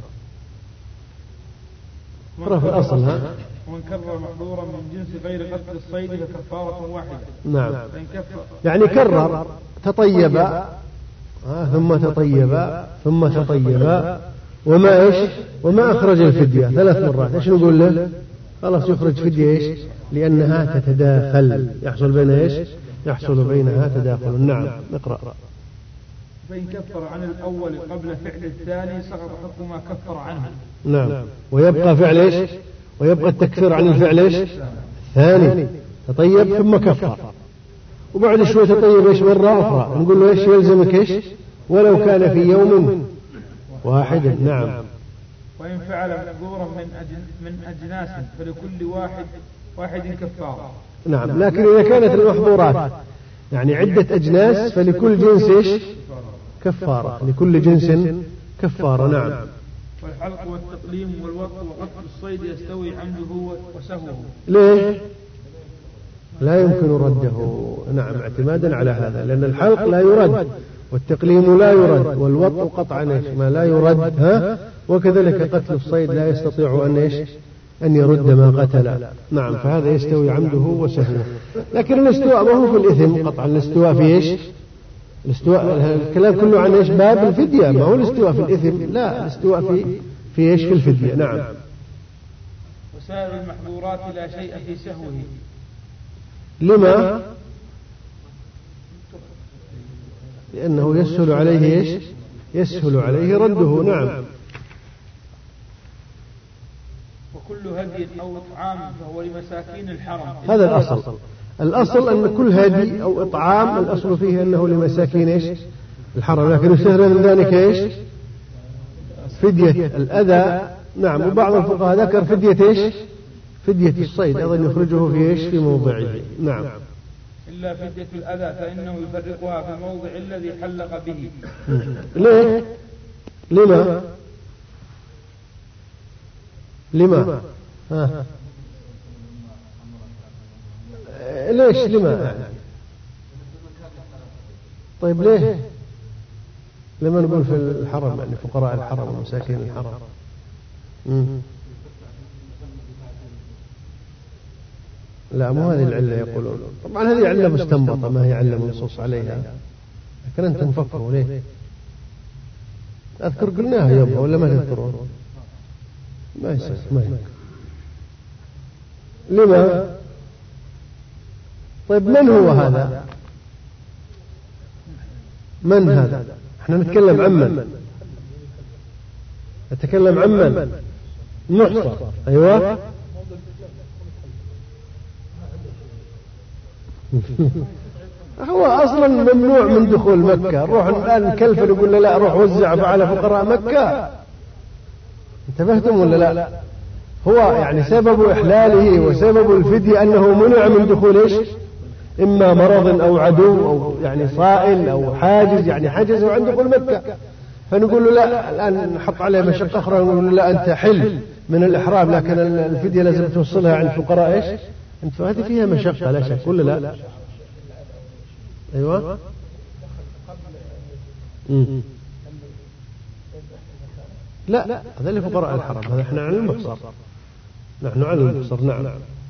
Speaker 3: اقرأ في الأصل. ها؟
Speaker 2: ومن كرر محظورا من جنس غير قتل الصيد فكفارة واحدة.
Speaker 3: نعم. يعني كرر، تطيب ثم تطيب ثم تطيب وما إيش؟ وما أخرج الفدية ثلاث مرات. إيش نقول له؟ خلاص يخرج فدية إيش؟ لأنها تتداخل، يحصل بينها إيش؟ يحصل بينها تداخل. نعم. نقرأ.
Speaker 2: فإن كفر عن الأول قبل فعل الثاني سقط حكم ما كفر عنه.
Speaker 3: نعم. ويبقى فعل إيش؟ ويبقى التكفير عن الفعل إيش؟ الثاني. تطيب ثم كفر، وبعد شوي تطيب إيش؟ مرة أخرى. نقول له إيش؟ يلزمك إيش؟ ولو كان في يوم واحد. نعم.
Speaker 2: وإن فعل محظورا من أجن من أجناس فلكل واحد واحد كفارة.
Speaker 3: نعم، لكن إذا كانت المحظورات يعني عدة أجناس فلكل جنس إيش؟ كفارة، لكل جنس كفارة. نعم.
Speaker 2: والحلق والتقليم والوطء وقتل الصيد يستوي عمده وسهوه.
Speaker 3: ليه؟ لا يمكن رده. نعم، اعتمادا على هذا، لأن الحلق لا يرد والتقليم لا يرد والوطء قطعا ما لا يرد، ها؟ وكذلك قتل الصيد لا يستطيع أن إيش؟ أن يرد ما قتل. نعم، فهذا يستوي عمده وسهوه. لكن الاستواء ما هو في الإثم قطعا، الاستواء في إيش؟ الاستواء الكلام كله عن إيش؟ باب الفدية، ما هو الاستواء في الإثم، لا، الاستواء في في إيش؟ في الفدية. نعم.
Speaker 2: وسائر المحظورات لا شيء في سهوه.
Speaker 3: لما؟ لأنه يسهل عليه إيش؟ يسهل عليه رده. نعم.
Speaker 2: وكل هدي أو إطعام فهو لمساكين الحرم.
Speaker 3: هذا الأصل. الأصل أن كل هدي أو إطعام الأصل فيه أنه لمساكين إيش؟ الحرم، لكن يستثنى من ذلك إيش؟ فدية الأذى. نعم. وبعض الفقهاء ذكر فدية إيش؟ فدية الصيد أيضا يخرجه في إيش؟ في موضعه. نعم.
Speaker 2: إلا فدية الأذى فإنه يفرقها في الموضع الذي حلق به.
Speaker 3: ليه؟ لما؟ لما؟ ها. ليش لما يعني؟ طيب ليه؟ لما نقول في الحرم يعني فقراء الحرم ومساكين الحرم؟ مم. لا، مو هذه العلة يقولون. طبعا هذه علة مستنبطة، ما هي علة منصوص عليها، لكن أنتم فكروا ليه؟ أذكر قلناها يوم ولا ما تذكرون؟ ما يصير، ما يمكن. لما؟ طيب من هو هذا؟ من هذا؟ احنا نتكلم عن من؟ نتكلم عن من؟ محصر. أيوة. هو أصلا ممنوع من دخول مكة. روح الآن نكلفه يقول له لا، روح وزع على فقراء مكة. انتبهتم ولا لا؟ هو يعني سبب إحلاله وسبب الفدية أنه منع من دخول إيش؟ إما مرض أو عدو أو يعني صائل أو حاجز، يعني حجزه عن دخول مكة. فنقول له لا، الآن نحط عليه مشقة أخرى، نقول له لا، أنت حل من الإحرام، لكن الفدية لازم توصلها عند فقراء إيش؟ أنت هذه فيها مشقة لا شك ولا لا؟ أيوة. مم. لا، هذا اللي فقراء الحرم، هذا احنا عن المقصر، نحن عن المقصر. نعم.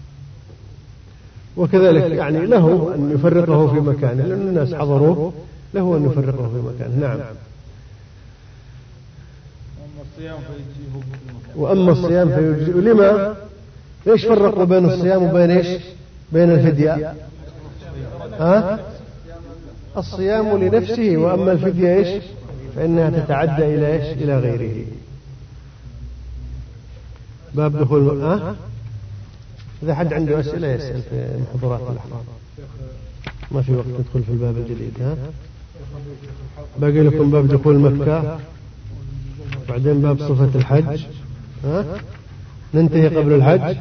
Speaker 3: وكذلك يعني له أن يفرقه في مكانه، لأن الناس حضروه، له أن يفرقه في مكانه. نعم. وأما الصيام فيجزئ. لما؟ ليش فرقوا بين الصيام وبين إيش؟ بين الفدية؟ ها؟ الصيام لنفسه، وأما الفدية إيش؟ فإنها تتعدى إلى إيش؟ إلى غيره. باب دخول. ها؟ إذا حد عنده أسئلة يسأل في محظورات الإحرام، ما في وقت ندخل في الباب الجديد. ها؟ باقي لكم باب دخول مكة، بعدين باب صفة الحج. ها؟ ننتهي قبل الحج،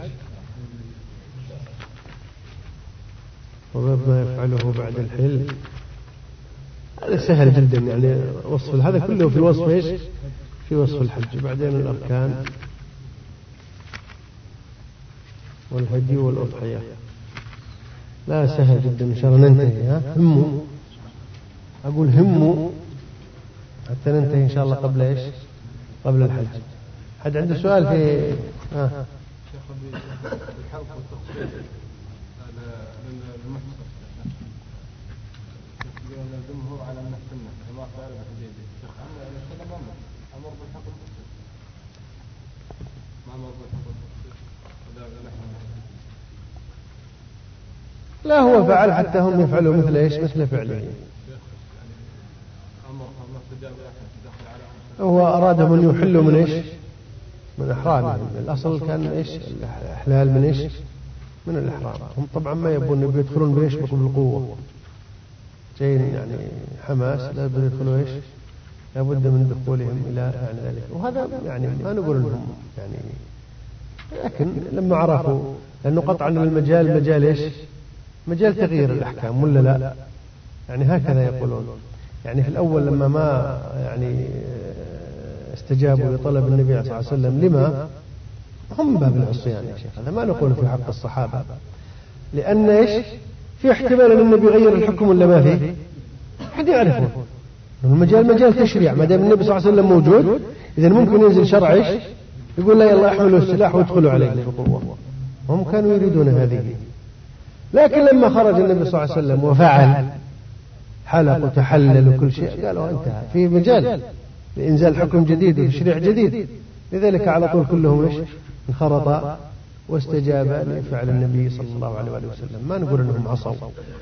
Speaker 3: وباب ما يفعله بعد الحل. هذا سهل جدا، يعني وصف هذا كله في وصف إيش؟ في وصف الحج. بعدين الأركان والهدي والأضحية. لا، سهل جدا إن شاء الله ننتهي. ها؟ هموا، أقول هموا حتى ننتهي إن شاء الله قبل إيش؟ قبل الحج. حد عنده سؤال في ها؟
Speaker 5: الجمهور على أن السنة كما قال الحديبي شيخ أما السنة أمر بالحق المقصود ما أمر بالحق المقصود.
Speaker 3: لا، هو فعل حتى هم يفعلوا مثل إيش؟ مثل فعله. هو أرادهم أن يحلوا من إيش؟ من إحرام. الأصل كان إيش؟ الإحلال من إيش؟ من الإحرام. هم طبعا ما يبون يدخلون بإيش؟ بالقوة، جايين يعني حماس، لا بد يدخلوا إيش؟ لابد من دخولهم إلى يعني ذلك. وهذا يعني ما نقول لهم يعني، لكن لما عرفوا لأنه قطعا المجال مجال إيش؟ مجال تغيير الأحكام ولا لا؟ يعني هكذا يقولون. يعني في الأول لما ما يعني استجابوا لطلب النبي صلى الله عليه وسلم، لما؟ هم باب العصيان يا شيخ، هذا ما نقول في حق الصحابة، لأن إيش؟ في احتمال أن النبي يغير الحكم ولا ما فيه؟ حد يعرفون المجال مجال تشريع، ما دام النبي صلى الله عليه وسلم موجود إذا ممكن ينزل شرع إيش؟ يقول لا يلا احملوا السلاح وادخلوا عليه بقوة. هم كانوا يريدون هذه، لكن لما خرج النبي صلى الله عليه وسلم وفعل حلق وتحلل وكل شيء قالوا انتهى، في مجال لإنزال حكم جديد وتشريع جديد. لذلك على طول كلهم إيش؟ انخرط واستجاب لفعل النبي صلى الله عليه وسلم. ما نقول انهم عصوا.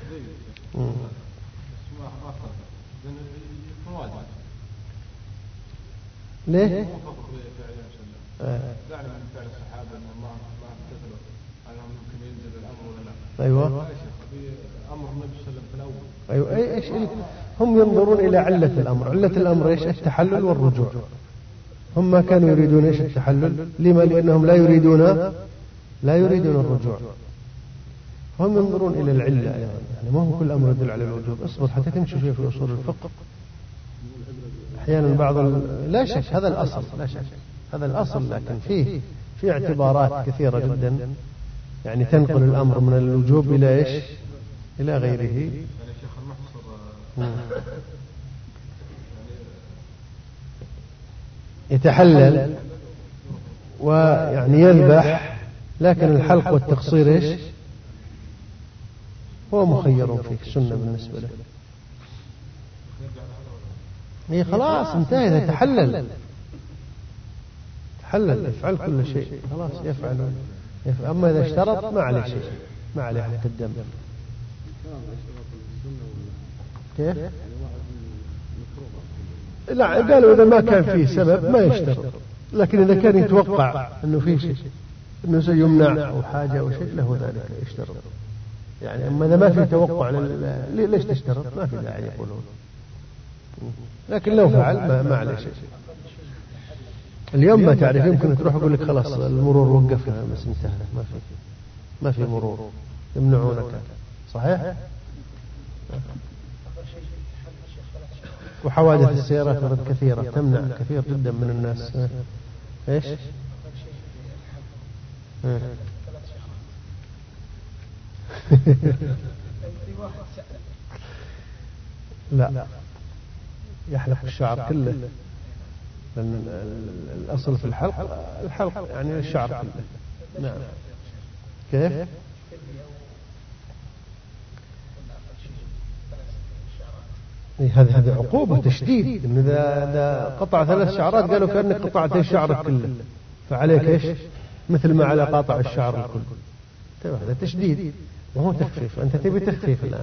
Speaker 3: ليه؟
Speaker 5: دعنا من فعل الصحابة أن الله ما امتثلوا أنهم ممكن ينزل الأمر ولا لا.
Speaker 3: أيوة.
Speaker 5: أمر النبي صلى الله عليه وسلم في الأول.
Speaker 3: أيوة. أي إيش هم ينظرون إلى علة الأمر. علة الأمر إيش؟ التحلل والرجوع. هم ما كانوا يريدون إيش؟ التحلل. لما؟ لأنهم لا يريدون لا يريدون الرجوع. هم ينظرون إلى العلة يعني ما هو كل أمر يدل على الوجوب. اصبر حتى تمشي فيه في أصول الفقه. أحيانا بعض ال... لا شك هذا الأصل، لا شك هذا الأصل، لكن فيه في اعتبارات كثيرة جدا يعني تنقل الأمر من الوجوب إلى إيش؟ إلى غيره. يتحلل ويعني يذبح، لكن الحلق والتقصير إيش؟ هو مخير فيه السنة بالنسبة له. إيه خلاص انتهى، إذا تحلل تحلل يفعل كل شيء خلاص يفعل. أما إذا اشترط ما عليه شيء، ما عليه حتى الدم. كيف؟ لا قالوا إذا ما كان فيه سبب ما يشترط، لكن إذا كان يتوقع أنه فيه شيء أنه سيمنع أو حاجة أو شيء له ذلك يشترط. يعني أما إذا ما في توقع لل... ليش تشترط؟ ما في داعي يقولون. لكن لو فعل ما, ما عليه شيء. اليوم ما تعرف يمكن تروح يقول لك خلاص المرور وقفنا بس انتهى، ما في ما في مرور يمنعونك. صحيح؟ وحوادث السيارات كثيرة تمنع كثير جدا من الناس. ايش؟ لا يحلق الشعر كله، لأن الأصل في الحلق الحلق يعني الشعر كله. نعم. كيف؟ هذه هذه عقوبة تشديد. إن إذا إذا قطع ثلاث شعرات قالوا كأنك قطعت الشعر كله، فعليك إيش؟ مثل ما على قاطع الشعر الكل. هذا تشديد وهو تخفيف. أنت تبي تخفيف الآن.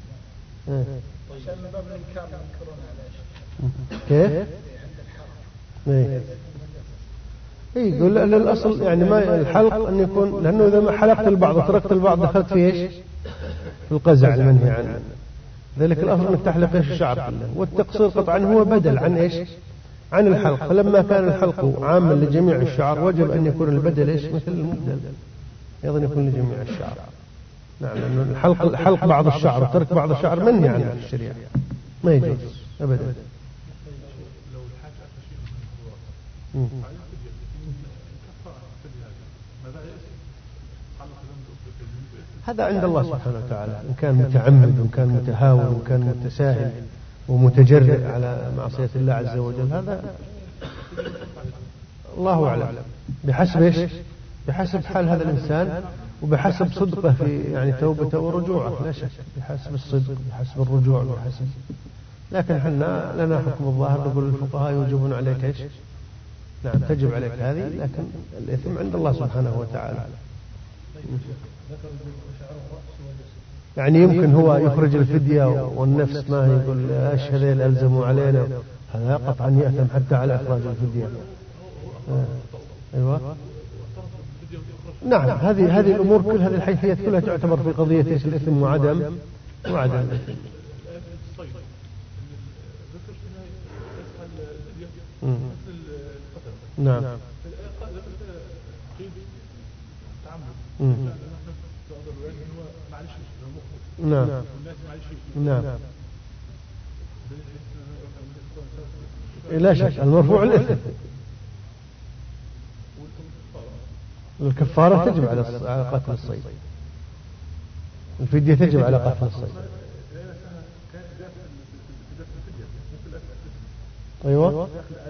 Speaker 3: كيف؟ إيه إيه يقول الأصل يعني ما الحلق أن يكون، لأنه إذا ما حلقت البعض وتركت البعض دخلت في إيش؟ في القزع المنهي عنه. ذلك الأصل أنك تحلق إيش؟ الشعر كله. والتقصير قطعا هو بدل عن إيش؟ عن الحلق. فلما كان الحلق عاما لجميع الشعر وجب أن يكون البدل إيش؟ مثل المبدل أيضا يكون لجميع الشعر. نعم، لأن الحلق حلق بعض الشعر وترك بعض الشعر منهي عنه في الشريعة، ما يجوز أبدا. هذا عند الله سبحانه وتعالى، إن كان متعمد وإن كان متهاون وإن كان متساهل ومتجرئ على معصية الله عز وجل، هذا الله أعلم. بحسب إيش؟ بحسب حال هذا الإنسان وبحسب صدقه في يعني توبته ورجوعه، لا شك، بحسب الصدق بحسب الرجوع بحسب. لكن حنا لنا حكم الظاهر، نقول الفقهاء يوجبون عليك إيش؟ نعم تجب عليك هذه، لكن الإثم عند الله سبحانه وتعالى. يعني يمكن هو يخرج الفدية والنفس ما يقول ايش هذا ألزموا علينا، هذا قطعا يأثم حتى على إخراج الفدية. آه. أيوة. نعم، هذه هذه الأمور كل هذه الحيثيات كلها تعتبر في قضية ايش؟ الإثم وعدم وعدم الإثم. نعم. نعم. نعم. لا شك المرفوع الإثم. الكفارة تجب على قتل الصيد، الفدية تجب على قتل الصيد. أيوة.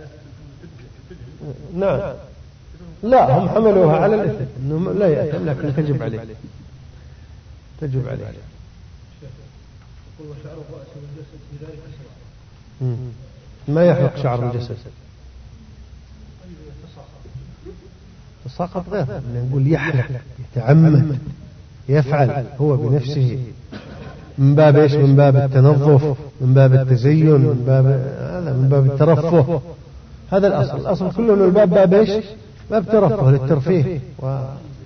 Speaker 3: نعم. لا هم حملوها على الإثم إنه لا يأثم لكن تجب عليه، تجب عليه. ما يحلق شعر الجسد تساقط غير نقول يحلق يتعمد يفعل هو بنفسه من باب ايش؟ من باب التنظف، من باب التزين، من باب هذا، من باب الترفه. هذا الأصل. الأصل كله إنه الباب باب ايش؟ باب ترفه للترفيه. و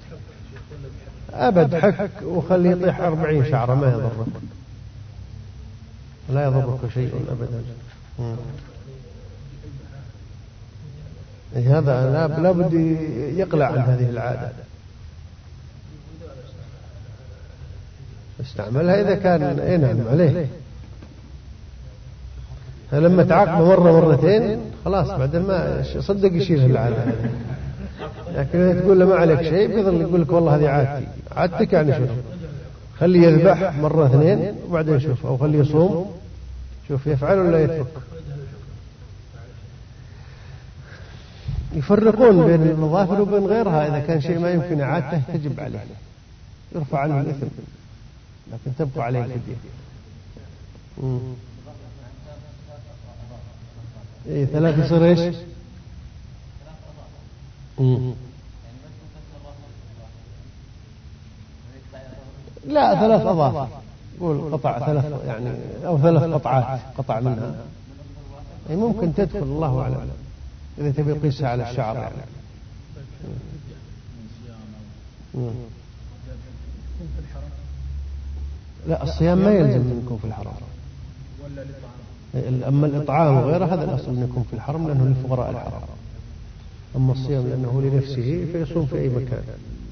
Speaker 3: أبد حك وخليه يطيح أربعين شعرة ما يضرك، لا يضرك شيء أبدا. هذا لا لا بد يقلع عن هذه العادة، استعملها إذا كان إيه نعم عليه. لما تعاقب مرة مرتين خلاص بعد ما صدق يشيل العادة، لكن إذا تقول له ما عليك شيء بيظل يقول لك والله هذه عادتي. عادتك يعني شوف، خليه يذبح مرة اثنين وبعدين شوف، أو خليه يصوم شوف يفعل ولا يترك. يفرقون بين النظافل وبين غيرها. إذا كان شيء ما يمكن إعادته تجب عليه، يرفع عنه الإثم لكن تبقى عليه الفدية. إيه ثلاث يصير إيش؟ مم. لا ثلاث أظافر، قول قطع ثلاث يعني أو ثلاث قطعات قطع منها يعني ممكن تدخل، الله أعلم إذا تبي قيسها على الشعر يعني. مم. لا الصيام ما يلزم أن يكون في الحرم، أما الإطعام وغيره هذا الأصل أن يكون في الحرم لأنه لفقراء الحرم. أما الصيام لأنه لنفسه فيصوم في أي مكان.